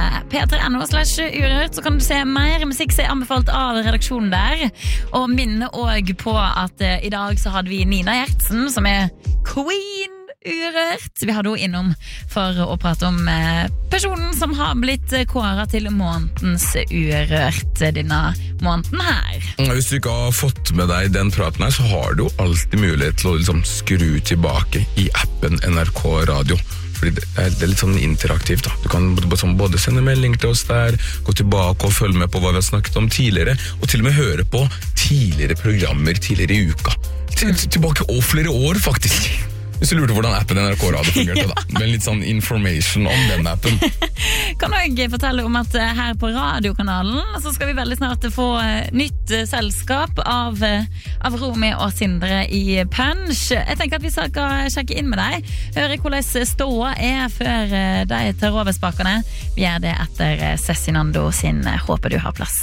p3.no/urørt Så kan du se mer musikk som anbefalt av redaksjonen der Og minne også på at I dag så hadde vi Nina Gjertsen Som Queen Urørt Vi hadde henne innom for å prate om personen som har blitt kåret til månedens Urørt denne måneden her Hvis du ikke har fått med deg den praten her Så har du alltid mulighet til å liksom skru tilbake I appen NRK Radio Fordi det er litt sånn interaktivt da. Du kan både sende melding til oss der Gå tilbake og følge med på hva vi har snakket om tidligere Og til og med høre på tidligere programmer tidligere I uka Tilbake og flere år faktisk Hvis du lurte hvordan appen NRK Radio fungerte da Med litt sånn information om den appen Kan jeg fortelle om at her på radiokanalen Så skal vi veldig snart få nytt selskap av Romy og Sindre I Punch Jeg tenker at vi skal sjekke inn med deg Høre hvordan ståa før de tar over spakene Vi gjør det etter Cezinando sin Håper du har plass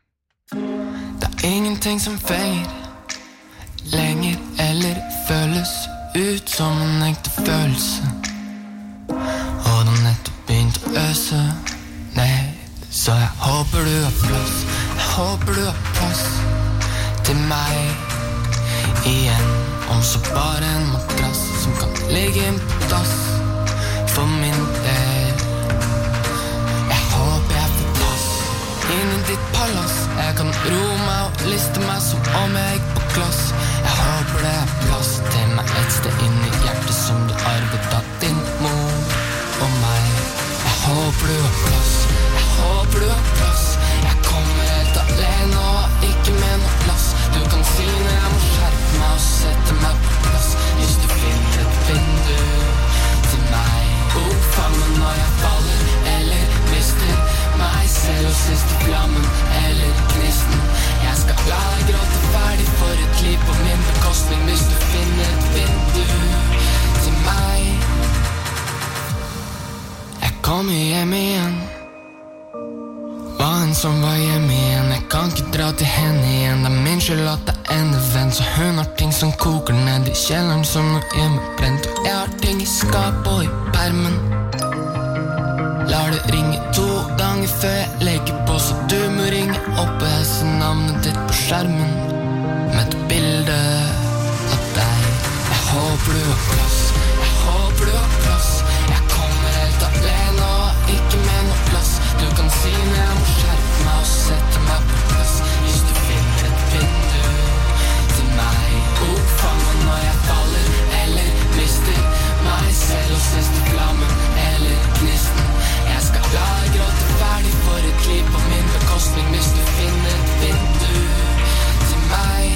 Det ingenting som feir Lenger eller føles ut som en ekte følelse Og det nettopp begynt å øse ned Så jeg håper du har plass Jeg håper du har plass til meg igjen Om så bare en madrass som kan ligge inn på dass For min del Jeg håper jeg får plass inn I ditt palass Jeg kan ro meg og liste meg som om jeg gikk på klass Jeg håper det er plass til meg et sted inn I hjertet som du arvet av din mor og meg Jeg håper du har plass Jeg håper du har plass Jeg kommer helt alene og ikke med noe plass Du kan si når jeg må skjerpe meg og sette meg på plass Hvis du finner et vindu til meg Fang meg når jeg faller eller mister meg selv og siste flammen eller gnisten Jeg skal la deg gråte ferdig for et liv på min bekostning Hvis du finner et vindu til meg Jeg kommer hjem igjen Var en som var hjemme igjen Jeg kan ikke dra til henne igjen Det er min skyld at det ender venn Så hun har ting som koker ned I kjelleren som noe hjemmebrent Og jeg har ting I skap og I permen Lar det ringe 2 ganger før jeg legger på, så du må ringe opp og jeg ser navnet ditt på skjermen med et bilde av deg. Jeg håper du har plass, jeg håper du har plass. Jeg kommer helt alene og ikke med noe plass. Du kan si når jeg må skjerpe meg og sette meg på plass. Hvis du finner et vindu til meg, fang meg når jeg faller eller mister meg selv og siste flammen eller gnisten. Jeg skal la deg gråte ferdig for et liv på min bekostning. Hvis du finner et vindu til meg.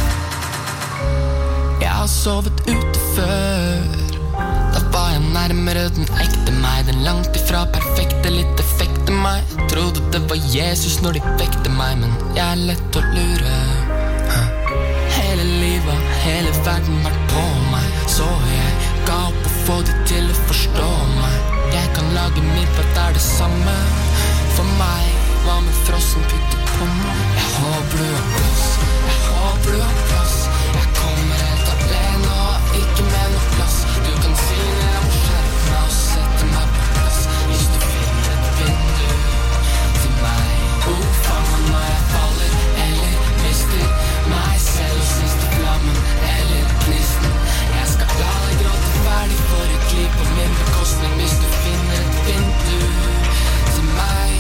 Jeg har sovet ute før. Da var jeg nærmere den ekte meg, den langt ifra perfekte, litt defekte meg. Jeg trodde det var Jesus når de vekte meg, men jeg er lett å lure. Hele livet, hele verden vært på meg, så jeg ga opp å få de til å forstå meg. Jeg kan lage middag, det er det samme for meg. Hva med frossen putte på meg? Jeg håper du har plass, jeg håper du har plass. Jeg kommer helt alene og ikke med noe plass. Du kan si når jeg må skjerpe meg og sette meg på plass. Hvis du finner et vindu til meg, fang meg når jeg faller eller mister meg selv og siste flammen eller gnisten. Jeg skal la deg gråte ferdig for et liv på min bekostning. Hvis du finner et vindu til meg.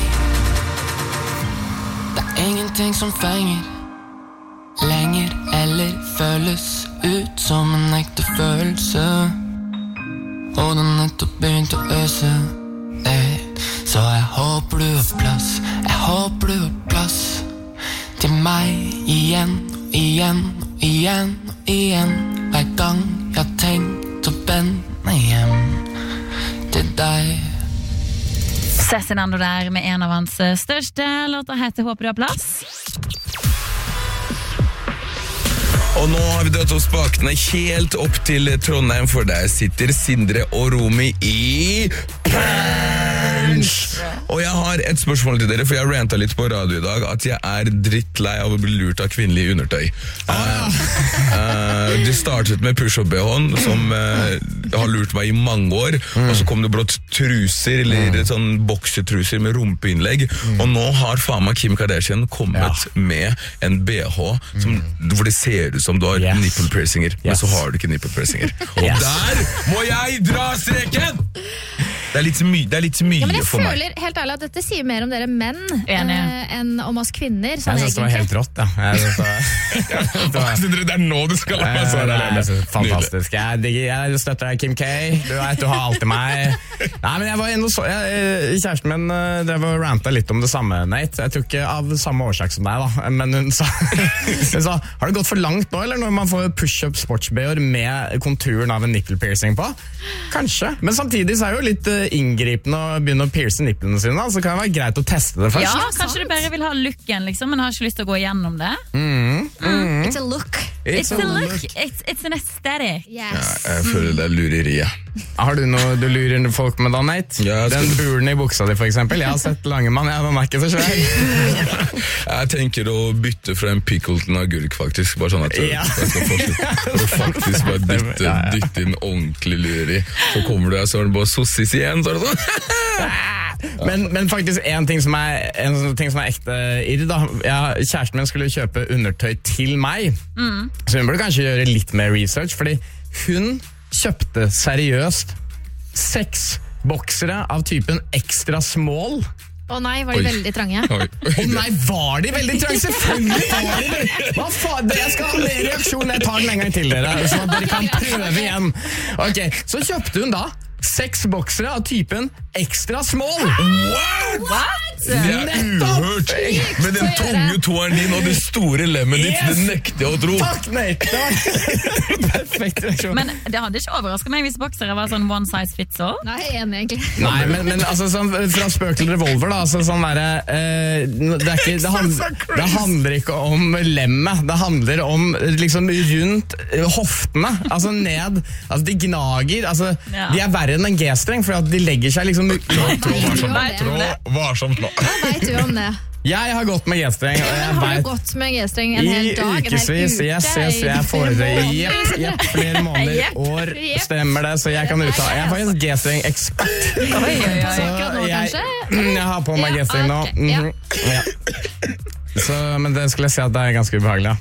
Det er ingenting som fenger lenger eller føles ut som en ekte følelse. Og den nettopp begynt å øse. Så jeg håper du har plass, jeg håper du har plass til meg igjen og igjen og igjen og igjen. Hver gang jeg har tenkt å vende hjem til deg. Cezinando der med en av hans største låter heter Håper du har plass. Og nå har vi dratt opp spakene helt opp til Trondheim, for der sitter Sindre og Romy i Punch! Og jeg har et spørsmål til dere, for jeg har rantet litt på radio i dag at jeg er drittlei av å bli lurt av kvinnelige undertøy. Det startet med push-up-BH-en, som har lurt meg i mange år, og så kom det brått truser, eller sånn boksetruser med rumpeinnlegg, og nå har faen meg Kim Kardashian kommet med en BH hvor det ser ut som du har nipple piercinger, men så har du ikke nipple piercinger. Og der må jeg dra streken! Det er litt mye men jeg for meg. føler helt ærlig at dette sier mer om dere menn enn om oss kvinner. Jeg synes det var helt rått, Det er nå du skal la meg svare. Det er fantastisk. Jeg støtter deg, Kim K. Du vet, du har alltid meg. Nei, men jeg var inne og så kjæresten min drev og rantet litt om det samme, Nate. Jeg tror ikke av samme årsak som deg da, men hun sa har det gått for langt nå, eller når man får push-up sports-BH med konturen av en nipple piercing på? Kanskje, men samtidig så er det jo litt inngripende å begynne å pierce nipplene sine, så kan det være greit å teste det først. Ja, kanskje du bare vil ha looken, liksom, men har ikke lyst til å gå igjennom det. It's a look. It's a look. It's an aesthetic. Yes. Ja, jeg føler det er lureriet. Har du noe du lurer folk med da, Nate? Ja, den buren i buksa di, for eksempel. Jeg har sett Langemann, den er ikke så svær. Jeg tenker å bytte fra en pickle til en agurk, faktisk. Bare sånn at jeg skal faktisk bare dytte inn ordentlig lureri. Så kommer du og så er det bare sossis igjen, så er det sånn. Men faktisk en ting som er ekte irr da. Kjæresten min skulle kjøpe undertøy til meg, så hun burde kanskje gjøre litt mer research, fordi hun kjøpte seriøst 6 boksere av typen extra small. Nei, var de veldig trange? Nei, var de veldig trange? Selvfølgelig var de. Hva faen? Jeg skal ha mer reaksjon. Jeg tar den en gang til dere, så dere kan prøve igjen. Ok, så kjøpte hun da 6 boksere av typen extra small. What? Det er uhørt. Med den tunge toeren din og det store lemmet ditt, det nekter jeg å tro. Takk, Nate. Perfekt reaksjon. Men det hadde ikke overrasket meg hvis boksere var sånn one size fits all. Nei, enig egentlig. Nei, men altså, sånn, fra spøk til revolver da, altså, sånn det handler ikke om lemmet, det handler om liksom rundt hoftene, altså ned, altså de gnager, altså de er verre enn en G-streng, for at de legger seg liksom Trå varsomt nå. Hva vet du om det? Jeg har gått med G-streng. Har du gått med G-streng en hel dag? I ukesvis, jeg får det jepp, flere måneder, år, stemmer det, så jeg kan uttale. Jeg er faktisk G-streng-ekspert. Jeg har på meg G-streng nå. Ja. Så, men det skulle jeg si at det er ganske ubehagelig.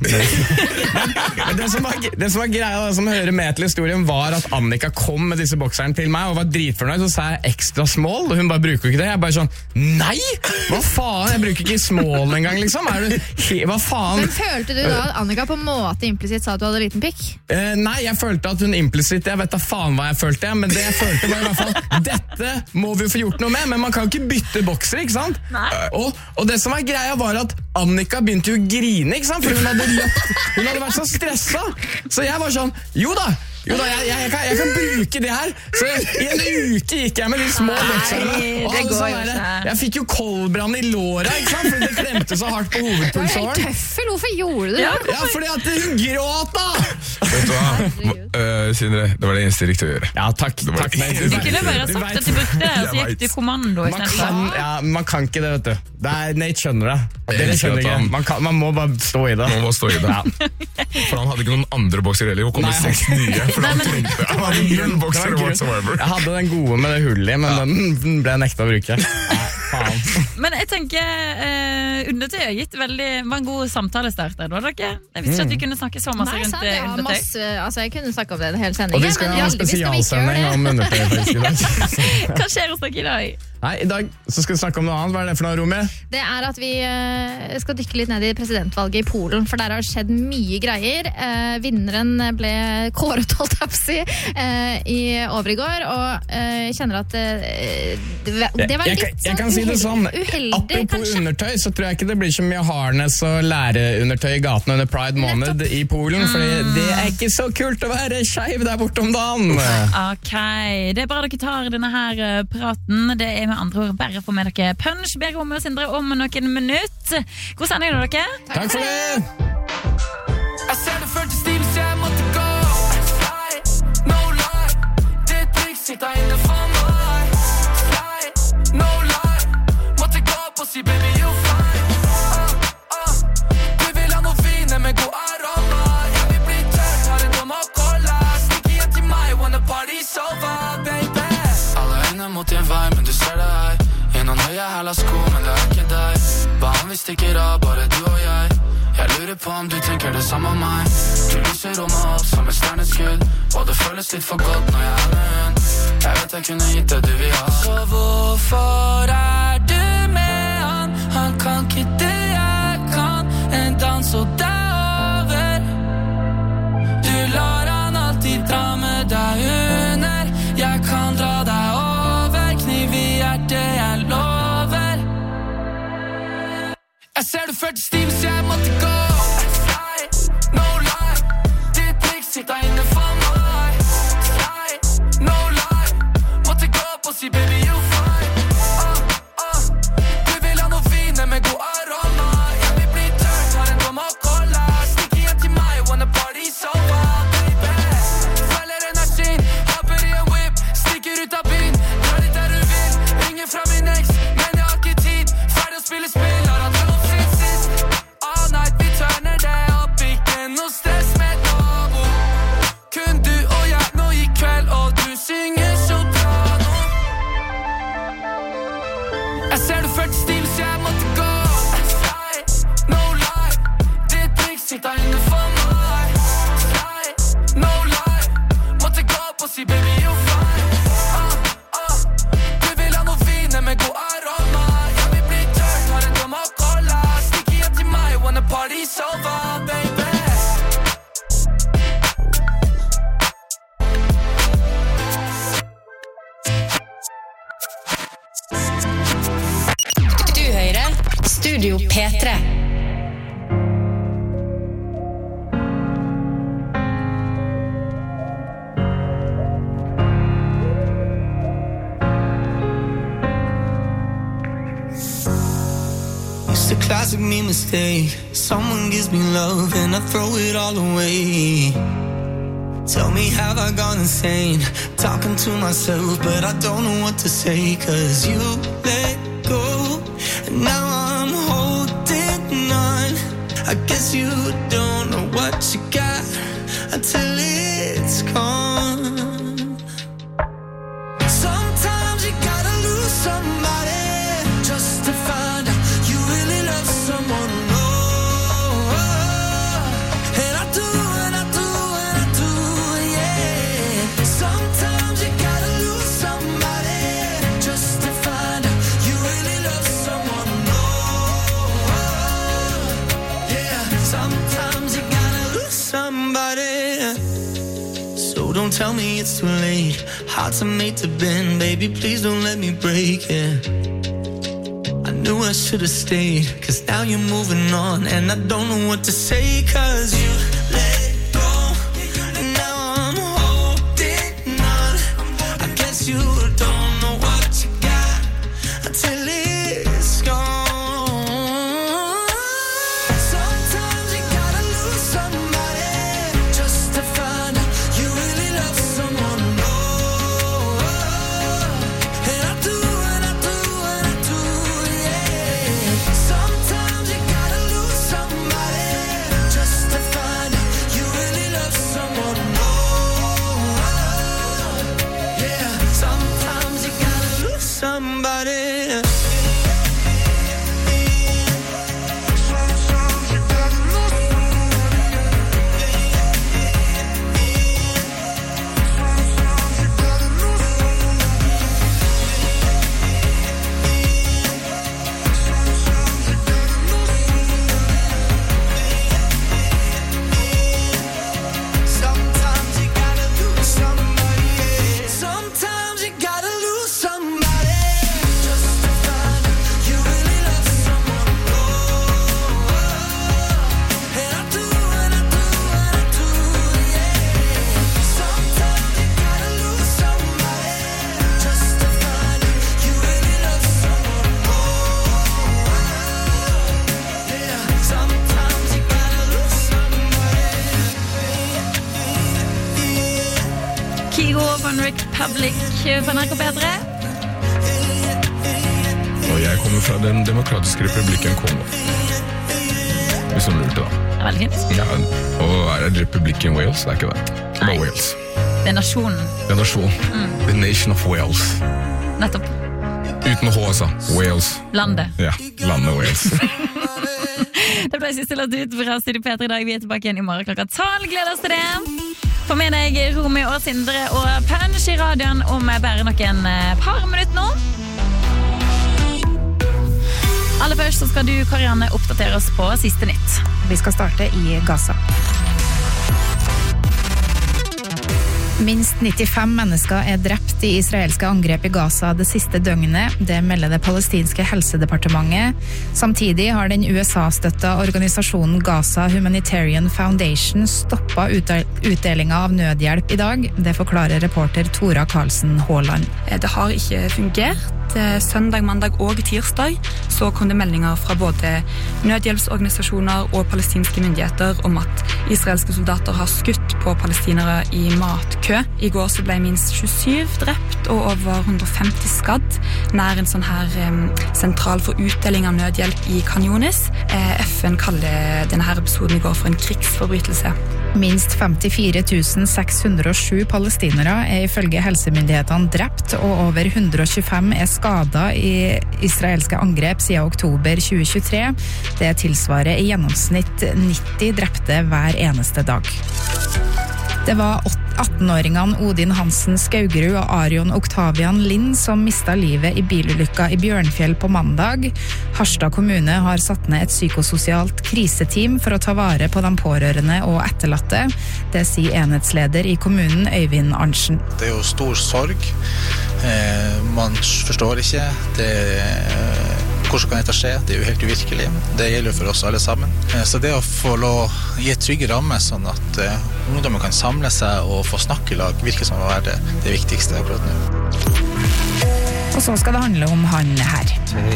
Men det som var greia, det som hører med til historien, var at Annika kom med disse bokserne til meg og var dritfornøyd, så sa jeg extra small, og hun bare bruker ikke det. Jeg bare sånn, nei! Hva faen? Jeg bruker ikke small engang, liksom. Hva faen? Men følte du da at Annika på en måte implisitt sa at du hadde liten pikk? Nei, jeg følte at hun implisitt, jeg vet da faen hva jeg følte, men det jeg følte var i hvert fall, dette må vi få gjort noe med, men man kan ikke bytte bokser, ikke sant? Og det som var greia var at Annika begynte jo å grine, ikke sant? For hun hadde vært så stresset. Så jeg var sånn, jo da, jeg kan bruke det her. Så i en uke gikk jeg med de små bokserne. Det går jo ikke. Jeg fikk jo koldbrann i låret, ikke sant? Fordi det klemte så hardt på hovedpulsåren. Du er helt tøffel, hvorfor gjorde du det? Ja, fordi at hun gråt da. Vet du hva, Sindre, det var det eneste riktig å gjøre. Ja, takk. Du kunne bare sagt at du brukte det, og så gikk du kommando i stedet. Man kan ikke det, vet du. Nate skjønner det. Dere skjønner ikke. Man må bare stå i det. Man må stå i det. For han hadde ikke noen andre bokser heller. Hun kom med 6 nye. For han hadde null bokser whatsoever. Jeg hadde den gode med det hullet i, men den ble jeg nekta å bruke. Men jeg tenker undertøy var en god samtalestarter. Var det ikke? Jeg visste ikke at vi kunne snakke så masse rundt undertøy. Jeg kunne snakke om det hele sendingen. Og vi skal ha en spesialsending om undertøy faktisk i dag. Hva skjer hos dere i dag? Nei, i dag så skal vi snakke om noe annet. Hva er det for noe, Romy? Det er at vi skal dykke litt ned i presidentvalget i Polen, for der har det skjedd mye greier. Vinneren ble kåret, holdt jeg på å si, i over i går, og jeg kjenner at det var litt jeg kan si det sånn, uheldig, apropos kanskje. Undertøy, så tror jeg ikke det blir så mye harness og læreundertøy i gaten under Pride måned i Polen, fordi det er ikke så kult å være skeiv der borte om dagen. Ok, det er bra dere tar denne her praten. Det er med andre ord bare få med dere Punch, Bergrom og Sindre om noen minutt. God sending da, dere. Takk for det. Jeg ser det før til stil, så jeg måtte gå. Fly, no lie. Det trikk sitter inne for meg. Fly, no lie. Måtte gå opp og si, baby, you fine. Du vil ha noe fine med god aroma. Jeg vil bli tørt, har en dom og cola. Stikk igjen til meg, wanna party so far, baby. Alle øyne mot din vei, men du ser det her. I noen høye hæla sko, men det er ikke deg. Hva om vi stikker av, bare du og jeg? Jeg lurer på om du tenker det samme om meg. Du lyser rommet opp som et stjerneskudd, og det føles litt for godt når jeg er med hun. Jeg vet jeg kunne gitt det du vil ha. Så hvorfor er du med han? Han kan ikke det jeg kan. En dans og det er over. Du lar han alltid dra med deg under. Jeg kan dra deg over. Kniv i hjertet, jeg lover. Jeg ser du ført stil, så jeg måtte gå. Fly, no lie. Ditt trikk sitter inne for meg. Fly, no lie. Måtte gå opp og si, baby, you fine. Du vil ha noe fine med god aroma. Jeg vil bli tørt, har en dom og cola. Stikk igjen til meg, wanna party so far, baby. Føler energien, hopper i en whip. Stikker ut av byen, drar dit der du vil. Ringer fra min ex, men jeg har ikke tid. Ferdig å spille spill, har han tro siden sist. All night, vi tørner det opp. Ikke noe stress med nabo. Kun du og jeg nå i kveld, og du synger soprano. Jeg ser du ført stil, så jeg måtte gå. Fly, no lie. Ditt trikk sitter inne for meg. Fly, no lie. Måtte gå opp og si, baby, you fine. Du vil ha noe fine med god aroma. Jeg vil bli tørt, har en dom og cola. Stikk igjen til meg, wanna party so far, baby. Du hører Studio P3. It's a classic me mistake. Someone gives me love and I throw it all away. Tell me, have I gone insane? Talking to myself, but I don't know what to say. 'Cause you let go, and now I'm holding guess you don't know what you got until it's gone. Sometimes you gotta lose somebody just to find out you really love someone. And I do, and I do, and I do, yeah. Sometimes you gotta lose somebody just to find out you really love someone. Yeah, sometimes you gotta lose somebody. So don't tell me it's too late. Hearts are made to bend, baby, please don't let me break it. I knew I should have stayed, cause now you're moving on, and I don't know what to say, cause you let go, and now I'm holding on. I guess you don't know what you got until it's gone. Sometimes you gotta lose somebody just to find out you really love someone. And I do, and I do, and I do, yeah. Sometimes you gotta lose somebody just to find out you really love someone. Yeah, sometimes you gotta lose somebody. Sometimes you gotta lose somebody. Sometimes you gotta lose somebody just to find out you really love someone. And I do, and I do, and I do, yeah. Sometimes you gotta lose somebody just to find out you really love someone. Yeah, sometimes you gotta lose Kygo von Republic på NRK P3. Og jeg kommer fra den demokratiske republikken Kongo. Hvis du lurte da. Det veldig fint. Ja, og det republikken Wales? Det ikke det. Det var Wales. Det nasjonen. Det nasjonen. The nation of Wales. Nettopp. Uten H, altså. Wales. Landet. Ja, landet Wales. Det ble siste låt ut fra Studio P3 I dag. Vi tilbake igjen I morgen klokka 12. Gleder oss til det. Få med deg Romy og Sindre og Punch I radioen om bare noen par minutter nå. Aller først så skal du, Karianne, oppdatere oss på siste nytt. Vi skal starte I Gaza. Minst 95 mennesker drept I israelske angrep I Gaza det siste døgnet, det melder det palestinske helsedepartementet. Samtidig har den USA-støtta organisasjonen Gaza Humanitarian Foundation stoppet utdelingen av nødhjelp I dag. Det forklarer reporter Tora Karlsen Håland. Det har ikke fungert. Søndag, mandag og tirsdag så kom det meldinger fra både nødhjelpsorganisasjoner og palestinske myndigheter om at israelske soldater har skutt på palestinere I matkø. I går så ble minst 27 drept og over 150 skadd nær en sånn her sentral for utdeling av nødhjelp I Khan Younis. FN kaller denne her episoden I går for en krigsforbrytelse. Minst 54 607 palestinere ifølge helsemyndighetene drept, og over 125 skadet I israelske angrep siden oktober 2023. Det tilsvarer I gjennomsnitt 90 drepte hver eneste dag. Det var 18-åringene Odin Hansen Skaugerud og Arion Octavian Lind som mistet livet I bilulykka I Bjørnfjell på mandag. Harstad kommune har satt ned et psykososialt kriseteam for å ta vare på de pårørende og etterlatte. Det sier enhetsleder I kommunen Øyvind Arntzen. Det jo stor sorg. Man forstår ikke hvordan kan dette skje? Det jo helt uvirkelig. Det gjelder for oss alle sammen. Så det å få gi et trygge ramme sånn at ungdommer kan samle seg og få snakke I lag virker som å være det viktigste akkurat nå. Og så skal det handle om han her.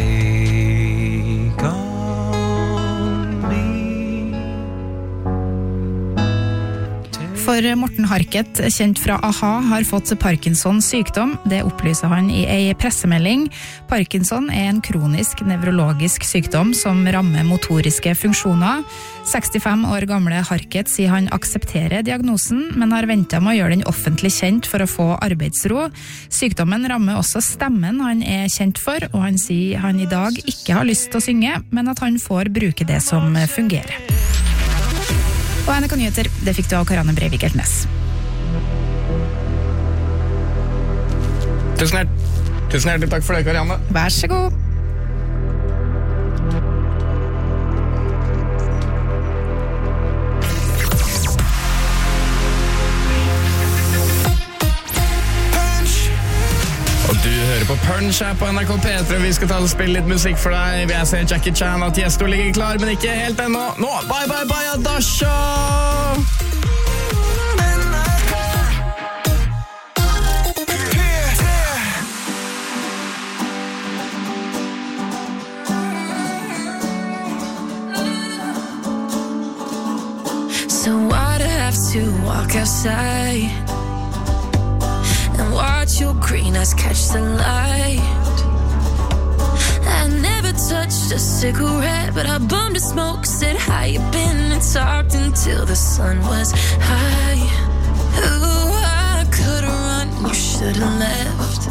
Take on me. For Morten Harket, kjent fra AHA, har fått Parkinsons sykdom. Det opplyser han i en pressemelding. Parkinson er en kronisk nevrologisk sykdom som rammer motoriske funksjoner. 65 år gamle Harket sier han aksepterer diagnosen, men har ventet med å gjøre den offentlig kjent for å få arbeidsro. Sykdommen rammer også stemmen han er kjent for, og han sier han i dag ikke har lyst til å synge, men at han får bruke det som fungerer. Og NRK Nyheter, det fikk du av Karianne Breivik Eltnes. Tusen hjertelig takk for det, Karianne. Vær så god. Og du hører på Punch her på NRK P3. Vi skal ta og spille litt musikk for deg. Jeg ser Jackie Chan og Tiesto ligger klar, men ikke helt ennå. Nå, bye bye bye, Adasha! So why'd I have to walk outside and watch your green eyes catch the light? I never touched a cigarette, but I bummed a smoke, said how you been, and talked until the sun was high. Ooh, I could've run, you should've left,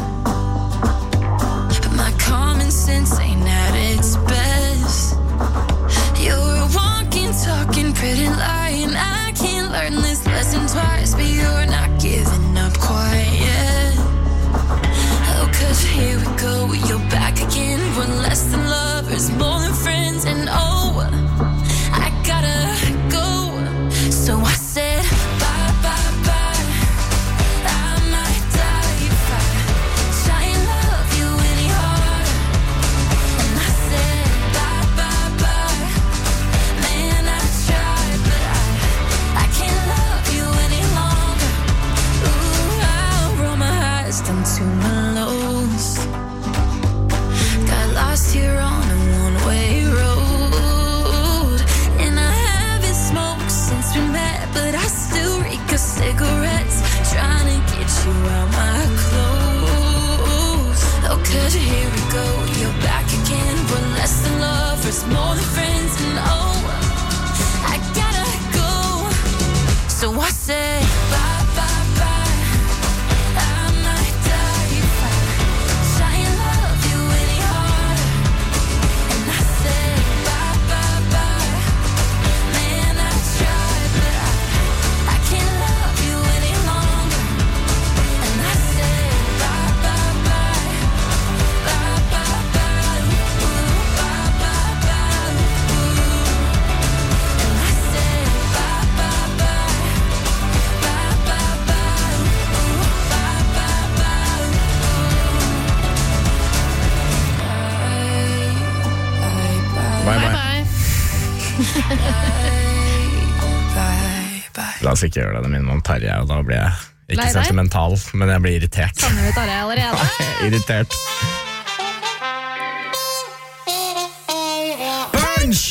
but my common sense ain't at its best. You're a walking, talking, pretty lying. I can't learn this lesson twice, but you're not giving up quite yet. Oh, 'cause here we go, you're back again. We're less than lovers, more than friends, and oh, I gotta go. So I said bye, bye, bye. I might die if I try and love you any harder. And I said bye, bye, bye. Man, I tried, but I can't love you any longer. Ooh, I'll roll my eyes down to my lows. Got lost here on a one-way road, and I haven't smoked since we met, but I still reek of cigarettes, trying to get you out my clothes. Oh, 'cause here we go, you're back again. We're less than lovers, more than friends, and oh, I gotta go. So I said bye, bye, bye. I might die if I try and love you any harder. And I said bye, bye, bye. Man, I tried, but I can't love you any longer. And I said bye, bye, bye. Bye, bye, bye. Ooh, bye, bye, bye. Ooh. And I said bye, bye, bye. Bye, bye, bye. Ooh, bye, bye, bye. Bye bye. La oss ikke gjøre det, det minner meg om Terje, og da blir jeg ikke Lei deg? sentimental, men jeg blir irritert. Savner vi Tarjei allerede? Irritert. Punch!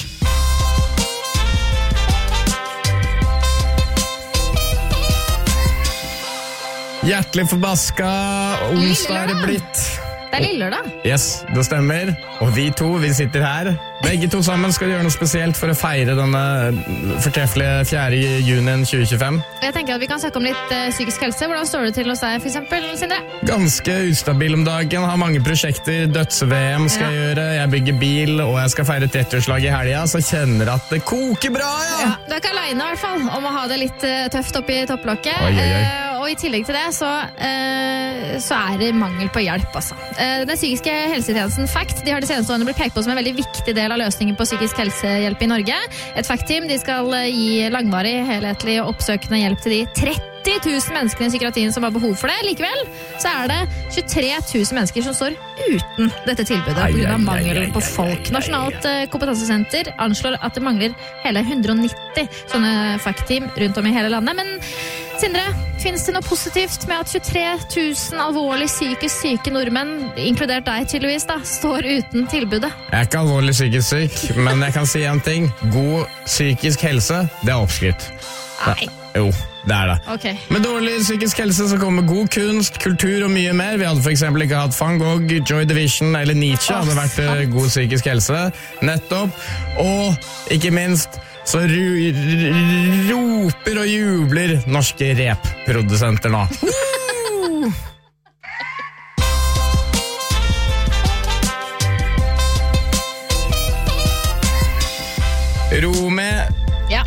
Hjertelig forbaska, onsdag er det blitt. Det er lillelørdag. Yes, det stemmer. Og vi to, vi sitter her. Begge to sammen skal gjøre noe spesielt for å feire denne fortreffelige 4. juni 2025. Jeg tenker at vi kan snakke om litt psykisk helse. Hvordan står det til hos deg, for eksempel, Sindre? Ganske ustabil om dagen, har mange prosjekter, døds-VM skal jeg gjøre, jeg bygger bil, og jeg skal feire 30-årslag i helga, så kjenner at det koker bra, ja! Du er ikke alene i hvert fall om å ha det litt tøft oppi topplokket. Oi, oi, oi. Og i tillegg til det så er det mangel på hjelp, altså. Den psykiske helsetjenesten FACT, de har de seneste årene blitt pekt på som en veldig viktig del av løsningen på psykisk helsehjelp i Norge. Et FACT-team, de skal gi langvarig, helhetlig og oppsøkende hjelp til de 30 000 menneskene i psykiatrien som har behov for det. Likevel så er det 23 000 mennesker som står uten dette tilbudet på grunn av mangelen på folk. Nasjonalt kompetansesenter anslår at det mangler hele 190 sånne FACT-team rundt om i hele landet. Men Sindre, finnes det noe positivt med at 23 000 alvorlig psykisk syke nordmenn, inkludert deg tydeligvis da, står uten tilbudet? Jeg er ikke alvorlig psykisk syk, men jeg kan si en ting. God psykisk helse, det er oppskrytt. Nei. Jo, det er det. Ok. Med dårlig psykisk helse så kommer god kunst, kultur og mye mer. Vi hadde for eksempel ikke hatt Van Gogh, Joy Division eller Nietzsche hadde vært god psykisk helse. Nettopp. Og ikke minst så roper og jubler norske repprodusenter nå. Rome, Ja.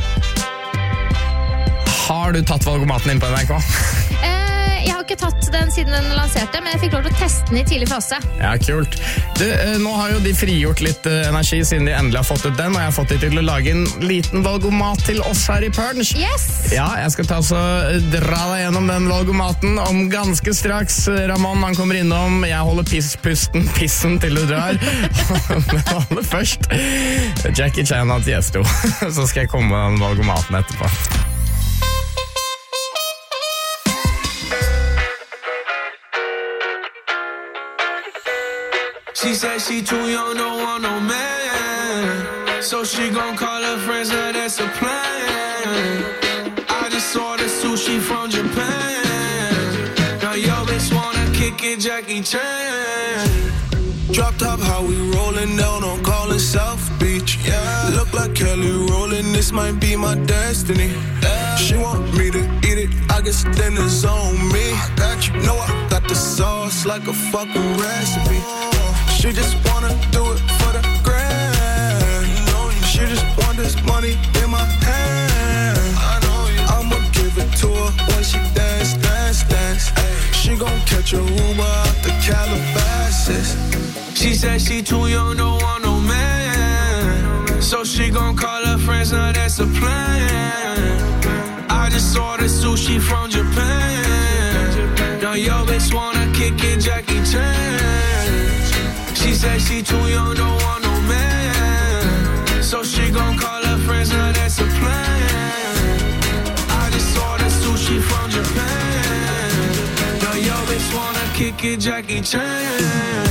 har du tatt valgomaten inn på NRK? Jeg har ikke tatt den siden den lanserte, men jeg fikk lov til å teste den i tidlig fase. Ja, kult. Du, nå har jo de frigjort litt energi siden de endelig har fått ut den, og jeg har fått de til å lage en liten valgomat til oss her i Punch. Yes! Ja, jeg skal ta så dra deg gjennom den valgomaten om ganske straks. Ramon, han kommer innom. Jeg holder pissen til du drar. Men aller først, Jackie Chan og Tiesto. Så skal jeg komme med den valgomaten etterpå. She said she too young, don't want no man. So she gon' call her friends, now that's a plan. I just ordered sushi from Japan. Now yo bitch wanna kick it, Jackie Chan. Drop top, how we rollin' down on Collin South Beach. Yeah, look like Kelly rollin', this might be my destiny. She want me to eat it, I guess then it's on me. I got you, know I got the sauce like a fucking recipe. She just wanna do it for the grand. She just want this money in my hand. I'ma give it to her when she dance, dance, dance. She gon' catch a Uber out the Calabasas. She said she too young, don't want no man. So she gon' call her friends, now that's a plan. I just ordered sushi from Japan. Now yo bitch wanna kick it, Jackie Chan. She said she too young, don't want no man. So she gon' call her friends, now that's a plan. I just ordered sushi from Japan. Now yo bitch wanna kick it, Jackie Chan.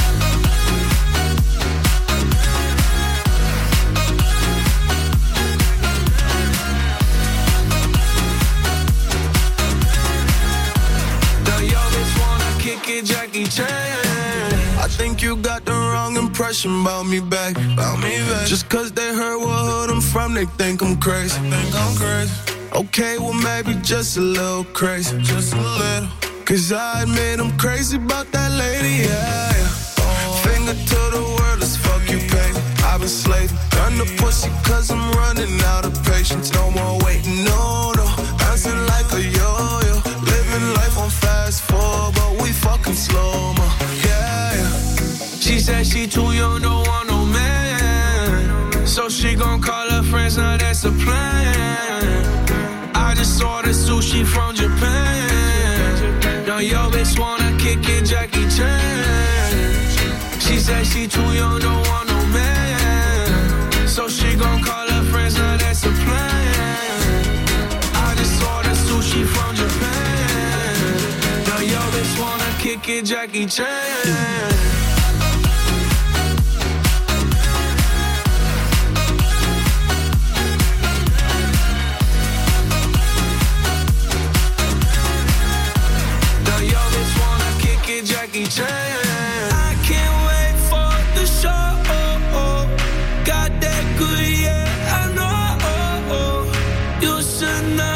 Now yo bitch wanna kick it, Jackie Chan. I think you got the wrong impression about me back. Just cause they heard what hood I'm from, they think I'm crazy. Okay, well maybe just a little crazy. Just a little. Cause I admit I'm crazy about that lady, yeah. Finger to the world, let's fuck you, baby. I've been slaving. Done the pussy cause I'm running out of patience. No more waiting, no, no. Bouncing like a yo-yo. Living life on fast forward, but we fucking slow-mo. She said she too young, don't want no man. So she gon' call her friends, now that's a plan. I just ordered sushi from Japan. Now yo bitch wanna kick it, Jackie Chan. She said she too young, don't want no man. So she gon' call her friends, now that's a plan. I just ordered sushi from Japan. Now yo bitch wanna kick it, Jackie Chan. Jackie Chan. I can't wait for the show. Got that good, yeah, I know. You should know.